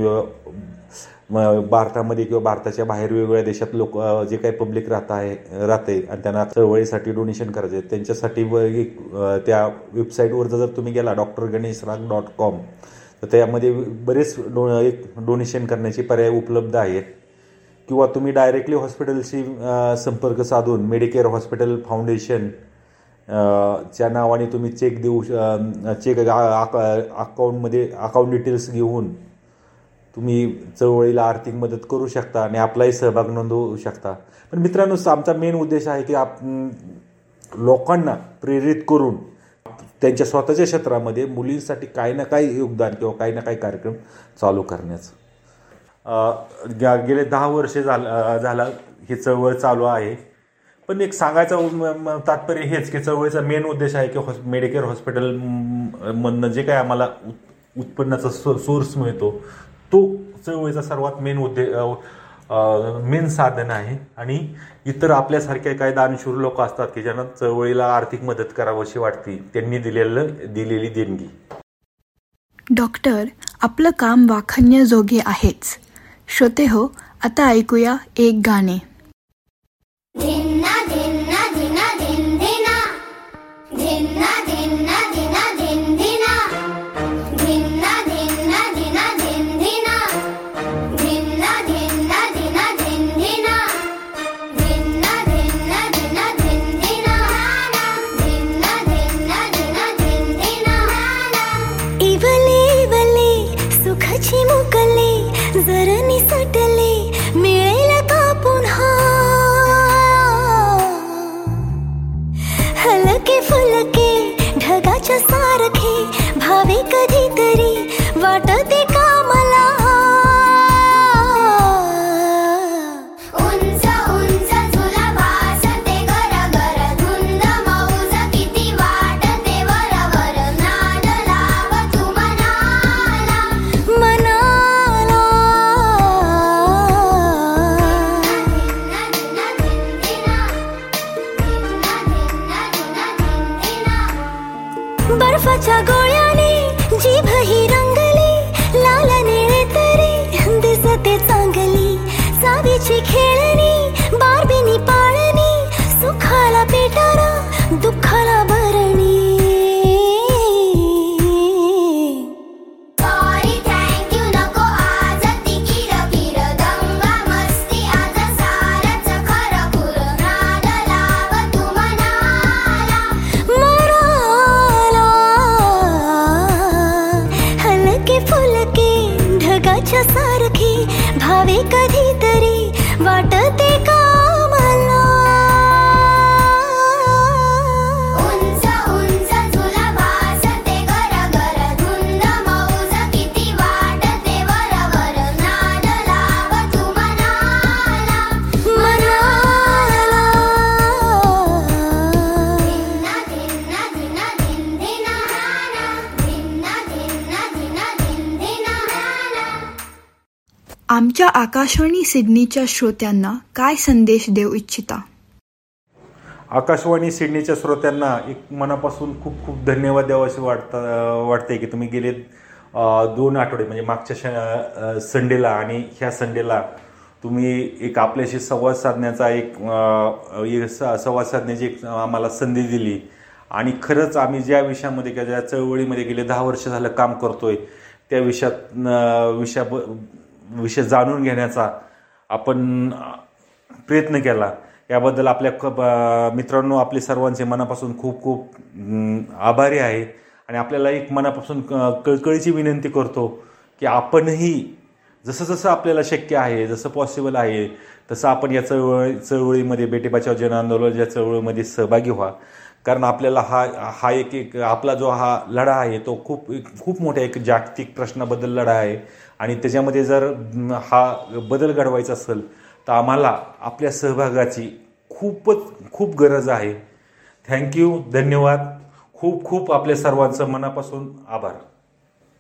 भारतामध्ये किंवा भारताच्या बाहेर वेगवेगळ्या देशात लोक जे काही पब्लिक राहत आहे राहते आणि त्यांना चळवळीसाठी डोनेशन करायचे आहेत त्यांच्यासाठी एक त्या वेबसाईटवर जर तुम्ही गेला डॉक्टर गणेश राख डॉट कॉम तर त्यामध्ये बरेच डो एक डोनेशन करण्याचे पर्याय उपलब्ध आहेत. किंवा तुम्ही डायरेक्टली हॉस्पिटलशी संपर्क साधून मेडिकेअर हॉस्पिटल फाउंडेशन च्या नावाने तुम्ही चेक देऊ चेक अकाउंटमध्ये अकाउंट डिटेल्स घेऊन तुम्ही चळवळीला आर्थिक मदत करू शकता आणि आपलाही सहभाग नोंदवू शकता. पण मित्रांनो, आमचा मेन उद्देश आहे की आप लोकांना प्रेरित करून त्यांच्या स्वतःच्या क्षेत्रामध्ये मुलींसाठी काही ना काही योगदान किंवा काही ना काही कार्यक्रम चालू करण्याचं. गेले दहा वर्षे झालं झाला ही चळवळ चालू आहे. पण एक सांगायचं तात्पर्य हेच की चळवळीचा मेन उद्देश आहे की हॉस् मेडिकेअर हॉस्पिटल मधनं जे काही आम्हाला उत्पन्नाचा सो सोर्स मिळतो तो चळवळीचा सर्वात मेन उद्देश मेन साधन आहे. आणि इतर आपल्यासारखे काही दानशूर लोक असतात की ज्यांना चळवळीला आर्थिक मदत करावीशी वाटते त्यांनी दिलेलं दिलेली देणगी. डॉक्टर, आपलं काम वाखाणण्याजोगे आहेच. श्रोते हो, आता ऐकूया एक गाणे. धिन्ना धिन्ना धिना धिन धिना धिन्ना धिन्ना धिना धिन धिना धिन्ना धिन्ना धिना धिन धिना धिन्ना धिन्ना धिना धिन धिना धिन्ना धिन्ना धिना धिन धिना धिन्ना धिन्ना धिना धिन धिना. इवले इवले सुखाची मुकले जर निसटले मिळेल का पुन्हा हलके फुलके ढगाच्या सारखे भावे कधीतरी वाटते का मला. उंच उंच झुला भासते गरगर धुंद मौज किती वाटते वरवर नाद लाव तू मनाला मनाला. बर्फाच्या गोळ्याने जीभ ही रंगली लाल निळे तरी दिसते चांगली सावीची खेळणी बारबीनी पाळणी सुखाला पेटारा दुःखाला भरणी. सॉरी थँक्यू नको आज ती किर किर दंगा मस्ती आज सारच खरं खुर नाद लाव तू मनाला मनाला. हलके फुलके ढगाच्या सारखे भावे कधीतरी वाटते का मला. उंच उंच झुला भासते गरगर धुंद मौज किती वाटते वरवर नाद लाव तू मनाला मनाला. धिन्ना धिन्ना धिना धिन धिना धिन्ना धिन्ना धिना धिन धिना. आमच्या आकाशवाणी सिडनीच्या श्रोत्यांना काय संदेश देऊ इच्छिता? आकाशवाणी सिडनीच्या श्रोत्यांना एक मनापासून खूप खूप धन्यवाद द्यावासे वाटतं वाटते की तुम्ही गेले दोन आठवडे म्हणजे मागच्या श संडेला आणि ह्या संडेला तुम्ही एक आपल्याशी संवाद साधण्याचा एक संवाद साधण्याची एक आम्हाला संधी दिली. आणि खरंच आम्ही ज्या विषयामध्ये किंवा ज्या चळवळीमध्ये गेले दहा वर्ष झालं काम करतोय त्या विषयात विषया विषय जाणून घेण्याचा आपण प्रयत्न केला. याबद्दल आपल्या मित्रांनो आपले सर्वांचे मनापासून खूप खूप आभारी आहे. आणि आपल्याला एक मनापासून कळकळीची विनंती करतो की आपणही जसं जसं आपल्याला शक्य आहे जसं पॉसिबल आहे तसं आपण या चळवळी चळवळीमध्ये बेटी बचाव जन आंदोलन या चळवळीमध्ये सहभागी व्हा. कारण आपल्याला हा हा एक एक आपला जो हा लढा आहे तो खूप खूप मोठ्या एक जागतिक प्रश्नाबद्दल लढा आहे. आणि त्याच्यामध्ये जर हा बदल घडवायचा असेल तर आम्हाला आपल्या सहभागाची खूपच खूप गरज आहे. थँक्यू, धन्यवाद, खूप खूप आपल्या सर्वांचं मनापासून आभार.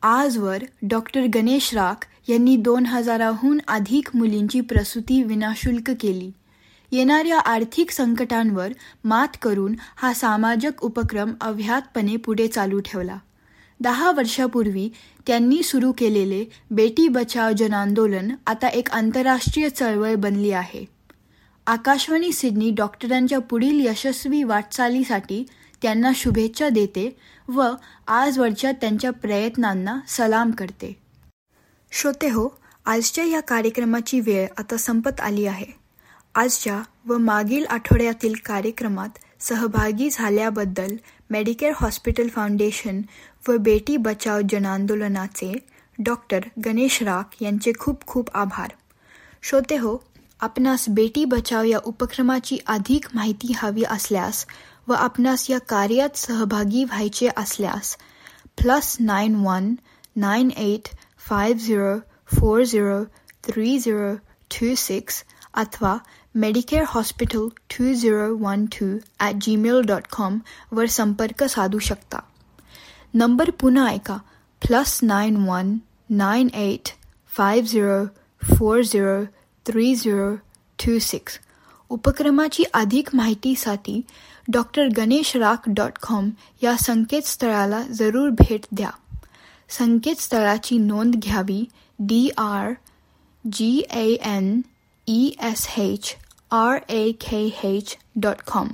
आजवर डॉक्टर गणेश राख यांनी दोन हजाराहून अधिक मुलींची प्रसूती विनाशुल्क केली. येणाऱ्या आर्थिक संकटांवर मात करून हा सामाजिक उपक्रम अव्याहतपणे पुढे चालू ठेवला. दहा वर्षापूर्वी त्यांनी सुरू केलेले बेटी बचाव जनआंदोलन आता एक आंतरराष्ट्रीय चळवळ बनली आहे. आकाशवाणी सिडनी डॉक्टरांच्या पुढील यशस्वी वाटचालीसाठी त्यांना शुभेच्छा देते व आजवरच्या त्यांच्या प्रयत्नांना सलाम करते. श्रोते हो, आजच्या या कार्यक्रमाची वेळ आता संपत आली आहे. आजच्या व मागील आठवड्यातील कार्यक्रमात सहभागी झाल्याबद्दल मेडिकेअर हॉस्पिटल फाउंडेशन व बेटी बचाव जनआंदोलनाचे डॉक्टर गणेश राख यांचे खूप खूप आभार. श्रोते हो, आपणास बेटी बचाव या उपक्रमाची अधिक माहिती हवी असल्यास व आपणास या कार्यात सहभागी व्हायचे असल्यास plus nine one nine eight five zero four zero three zero two six अथवा Medicare hospital two zero one two at Gmail dot com वर संपर्क साधू शकता. नंबर पुन्हा ऐका, plus nine one nine eight five zero four zero three zero two six. उपक्रमाची अधिक माहितीसाठी डॉक्टर गणेश राख डॉट कॉम या संकेतस्थळाला जरूर भेट द्या. संकेतस्थळाची नोंद घ्यावी D R G A N E S H R A K H dot com.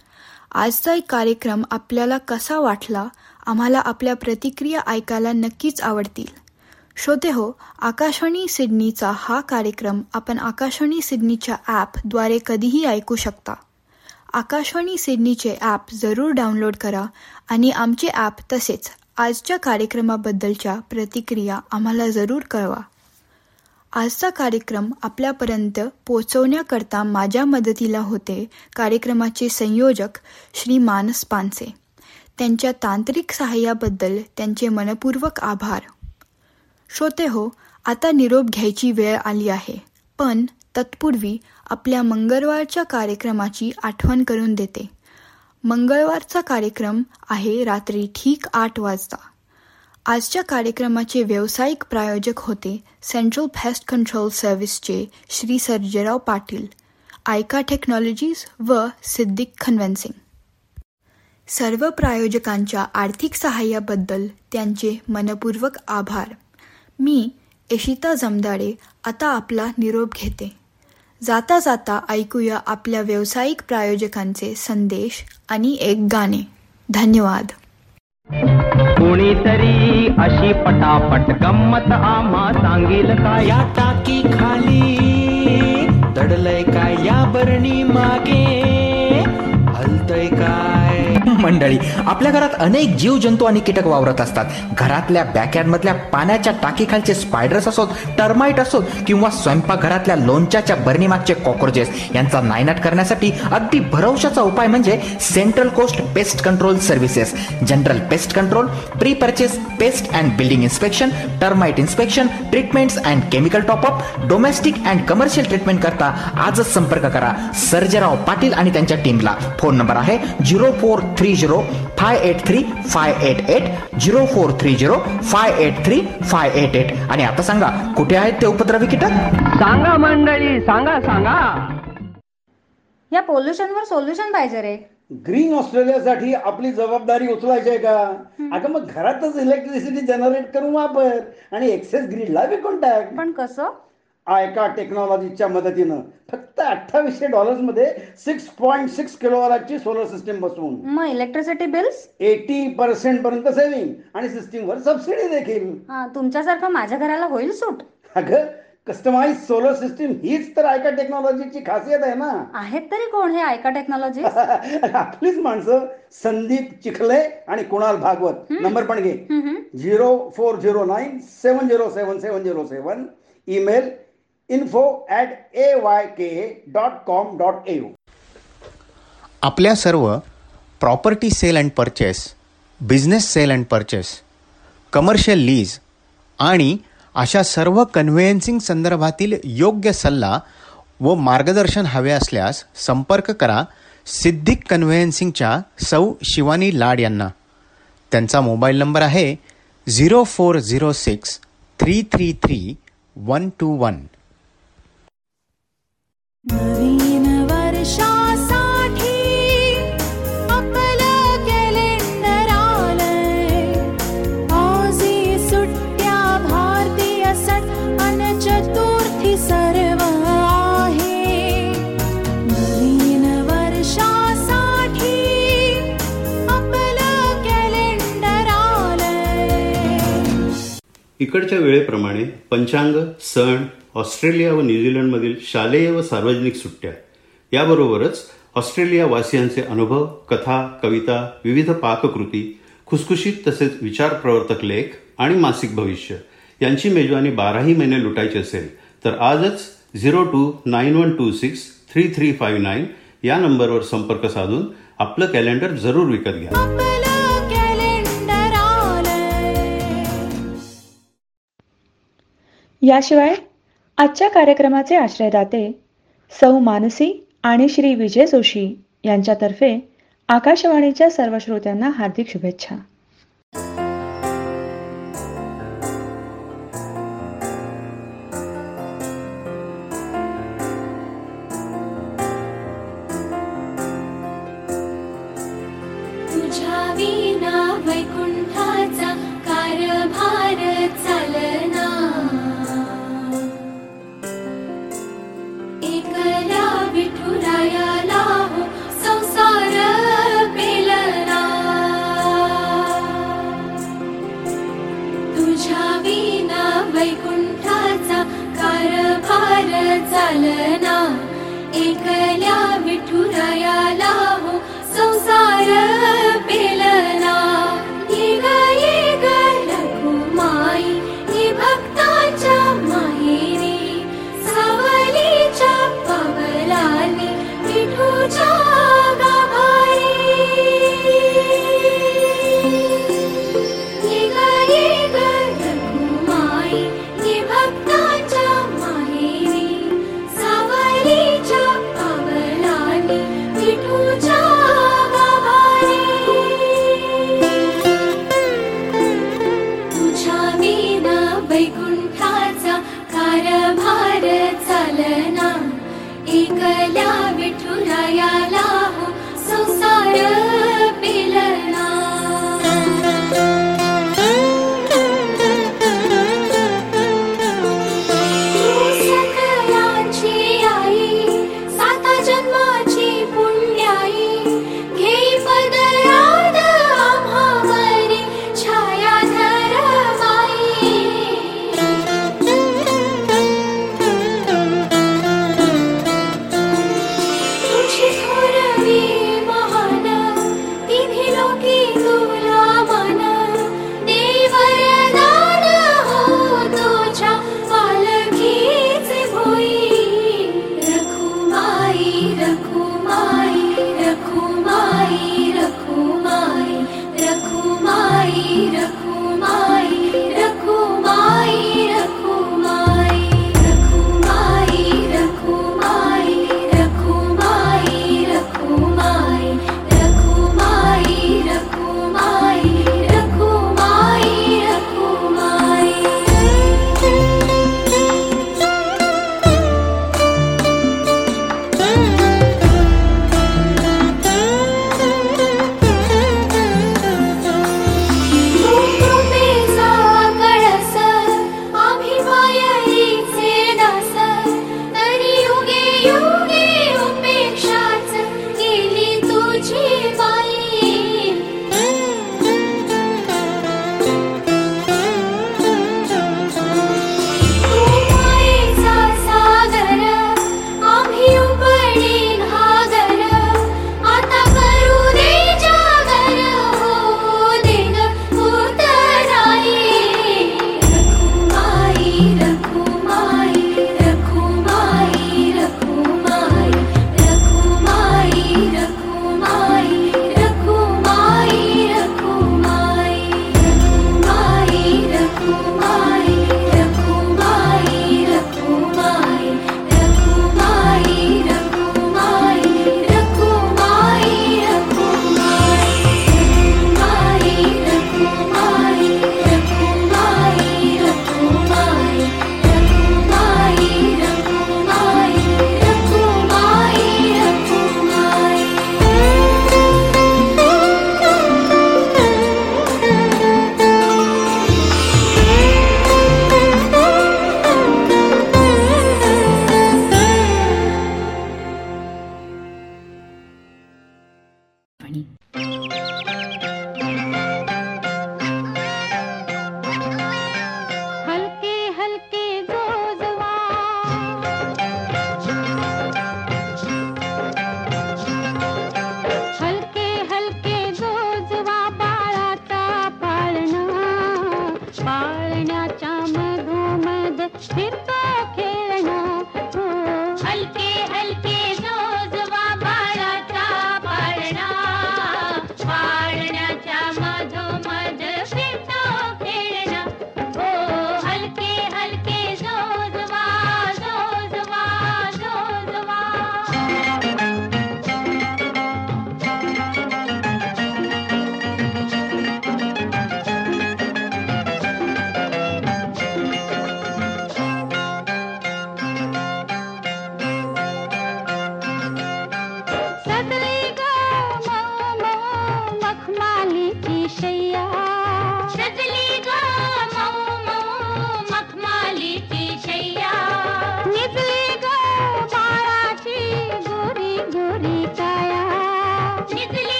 आजचा एक कार्यक्रम आपल्याला कसा वाटला आम्हाला आपल्या प्रतिक्रिया ऐकायला नक्कीच आवडतील. श्रोते हो, आकाशवाणी सिडनीचा हा कार्यक्रम आपण आकाशवाणी सिडनीच्या ॲपद्वारे कधीही ऐकू शकता. आकाशवाणी सिडनीचे ॲप जरूर डाउनलोड करा आणि आमचे ॲप तसेच आजच्या कार्यक्रमाबद्दलच्या प्रतिक्रिया आम्हाला जरूर कळवा. आजचा कार्यक्रम आपल्यापर्यंत पोहोचवण्याकरता माझ्या मदतीला होते कार्यक्रमाचे संयोजक श्री मानस पानसे. त्यांच्या तांत्रिक सहाय्याबद्दल त्यांचे मनपूर्वक आभार. श्रोते हो, आता निरोप घ्यायची वेळ आली आहे, पण तत्पूर्वी आपल्या मंगळवारच्या कार्यक्रमाची आठवण करून देते. मंगळवारचा कार्यक्रम आहे रात्री ठीक आठ वाजता. आजच्या कार्यक्रमाचे व्यावसायिक प्रायोजक होते सेंट्रल पेस्ट कंट्रोल सर्व्हिसचे श्री सर्जेराव पाटील, आयका टेक्नॉलॉजीज व सिद्दीक कन्व्हेन्सिंग. सर्व प्रायोजकांच्या आर्थिक सहाय्याबद्दल त्यांचे मनपूर्वक आभार. मी इशिता जमदाडे आता आपला निरोप घेते. जाता जाता ऐकूया आपल्या व्यावसायिक प्रायोजकांचे संदेश आणि एक गाणे. धन्यवाद. कोणीतरी अशी पटापट गंमत आम्हा सांगेल का, या टाकी खाली दडलय काय या बरणी मागे हलतय काय. मंडळी, आपल्या घरात अनेक जीवजंतू आणि कीटक वावरत असतात. घरातल्या बॅकयार्डमधल्या पाण्याच्या टाकीखालचे स्पायडर्स असोत, टर्माइट असोत किंवा स्वयंपाकघरातल्या लोणच्याच्या बर्नीमागचे कॉकरोचेस यांचा नायनाट करण्यासाठी अगदी भरवशाचा उपाय म्हणजे central coast pest control services. General pest control, pre purchase pest and building inspection, termite inspection, treatments and chemical top up, domestic and commercial treatment करता आजच संपर्क करा सर्जेराव पाटील आणि त्यांच्या टीमला. फोन नंबर आहे zero four three zero five eight three five eight eight zero four three zero five eight three five eight eight. आणि आता सांगा, कुठे आहेत ते उपद्रवी कीटक? सांगा मंडळी, सांगा सांगा. या पोल्युशनवर सोल्युशन पाहिजे रे. ग्रीन ऑस्ट्रेलियासाठी आपली जबाबदारी उचलायची आहे का? अगं मग घरातच इलेक्ट्रिसिटी जनरेट करून वापर आणि एक्सेस ग्रीडला विकून टाक. पण कसं? आयका टेक्नॉलॉजीच्या मदतीनं फक्त अठ्ठावीसशे डॉलर्स मध्ये सिक्स पॉईंट सिक्स किलोवॅटची सोलर सिस्टीम बसवून मग इलेक्ट्रिसिटी बिल्स एटी पर्सेंट पर्यंत सेव्हिंग आणि सिस्टीमवर सबसिडी देखील. तुमच्यासारखं माझ्या घराला होईल सूट? अगं, कस्टमाइज सोलर सिस्टीम हीच तर आयका टेक्नॉलॉजीची खासियत आहे ना. आहेत तरी कोण हे आयका टेक्नॉलॉजी? आपलीच माणसं संदीप चिखले आणि कुणाल भागवत. नंबर पण घे, zero four zero nine seven zero seven seven zero seven. Email info at A Y K dot com dot A U. आपल्या सर्व property sale and purchase, business sale and purchase, commercial lease आणि अशा सर्व कन्व्हेयन्सिंग संदर्भातील योग्य सल्ला व मार्गदर्शन हवे असल्यास संपर्क करा सिद्दीक कन्व्हेयन्सिंगच्या सौ शिवानी लाड यांना. त्यांचा मोबाईल नंबर आहे zero four zero six three three three one two one. नवीन वर्षासाठी आपलं कॅलेंडर आलंय. आजही सुट्ट्या भारतीय सण अन चतुर्थी सर्व आहे. नवीन वर्षासाठी आपलं कॅलेंडर आलंय. इकडच्या वेळेप्रमाणे पंचांग, सण, ऑस्ट्रेलिया व न्यूझीलंडमधील शालेय व सार्वजनिक सुट्ट्या याबरोबरच ऑस्ट्रेलिया वासियांचे अनुभव, कथा, कविता, विविध पाककृती, खुसखुशीत तसेच विचारप्रवर्तक लेख आणि मासिक भविष्य यांची मेजवानी बाराही महिने लुटायची असेल तर आजच zero two nine one two six three three five nine या नंबरवर संपर्क साधून आपलं कॅलेंडर जरूर विकत घ्या. आपलं कॅलेंडर आलंय. याशिवाय आजच्या कार्यक्रमाचे आश्रयदाते सौ मानसी आणि श्री विजय जोशी यांच्यातर्फे आकाशवाणीच्या सर्व श्रोत्यांना हार्दिक शुभेच्छा. तुझ्या विना वैकुंठाचा कारभार चालना. एकला विठुरायाला हो संसार पेलना. तुझ्या विना वैकुंठाचा कारभार चालना. एकल्या विठुरायाला हो संसार पेलना. ये ग ये ग रघुमाई ये भक्ताच्या माहेरी. सावलीच्या पावलांनी विठूच्या गाभारी. ये ग ये ग रघुमाई ये भक्ताच्या माहेरी. सावलीच्या पावलांनी विठूच्या गाभारी. तुझ्या विना वैकुंठाचा कारभार चालना. एकल्या विठुरायाला हो संसार पेलना. तू सकलांची आई साता जन्माची पुण्याई. घे पदरात आम्हावरी छाया धरवाई. तुझी थोरवी महान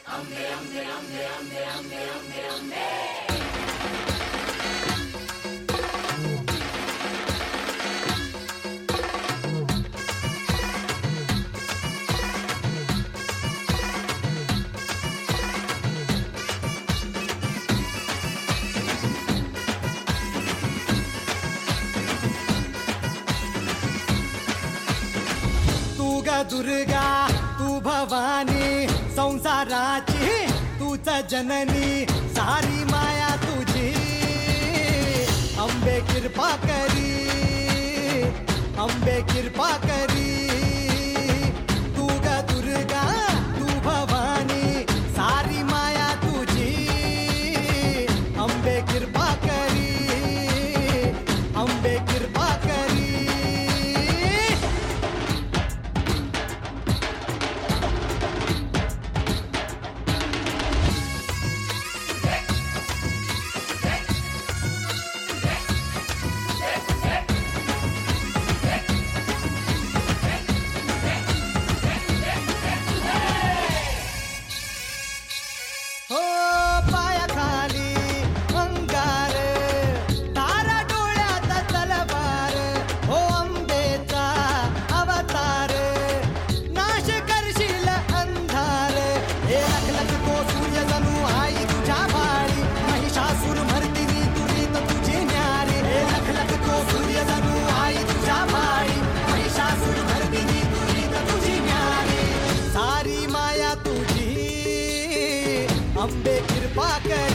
तू ग दुर्गा तू भवानी संसाराची तूच जननी सारी माया तुझी अंबे कृपा करी अंबे कृपा करी तू ग दुर्गा तू भवानी सारी माया तुझी अंबे कृपा करी अंबे कृपा करी हो पायाखाली अंगार तारा डोळ्यात तलवार हो अंबेचा अवतार नाश करशील अंधार हे लखलख तो सूर्य जणू आई तुझ्या भाळी महिषासूर मर्दिनी दुरीत तुझी न्यारी हे लखलख तो सूर्य जणू आई तुझ्या भाळी महिषासूर मर्दिनी दुरीत तुझी न्यारी सारी माया तुझी अंबे कृपा कर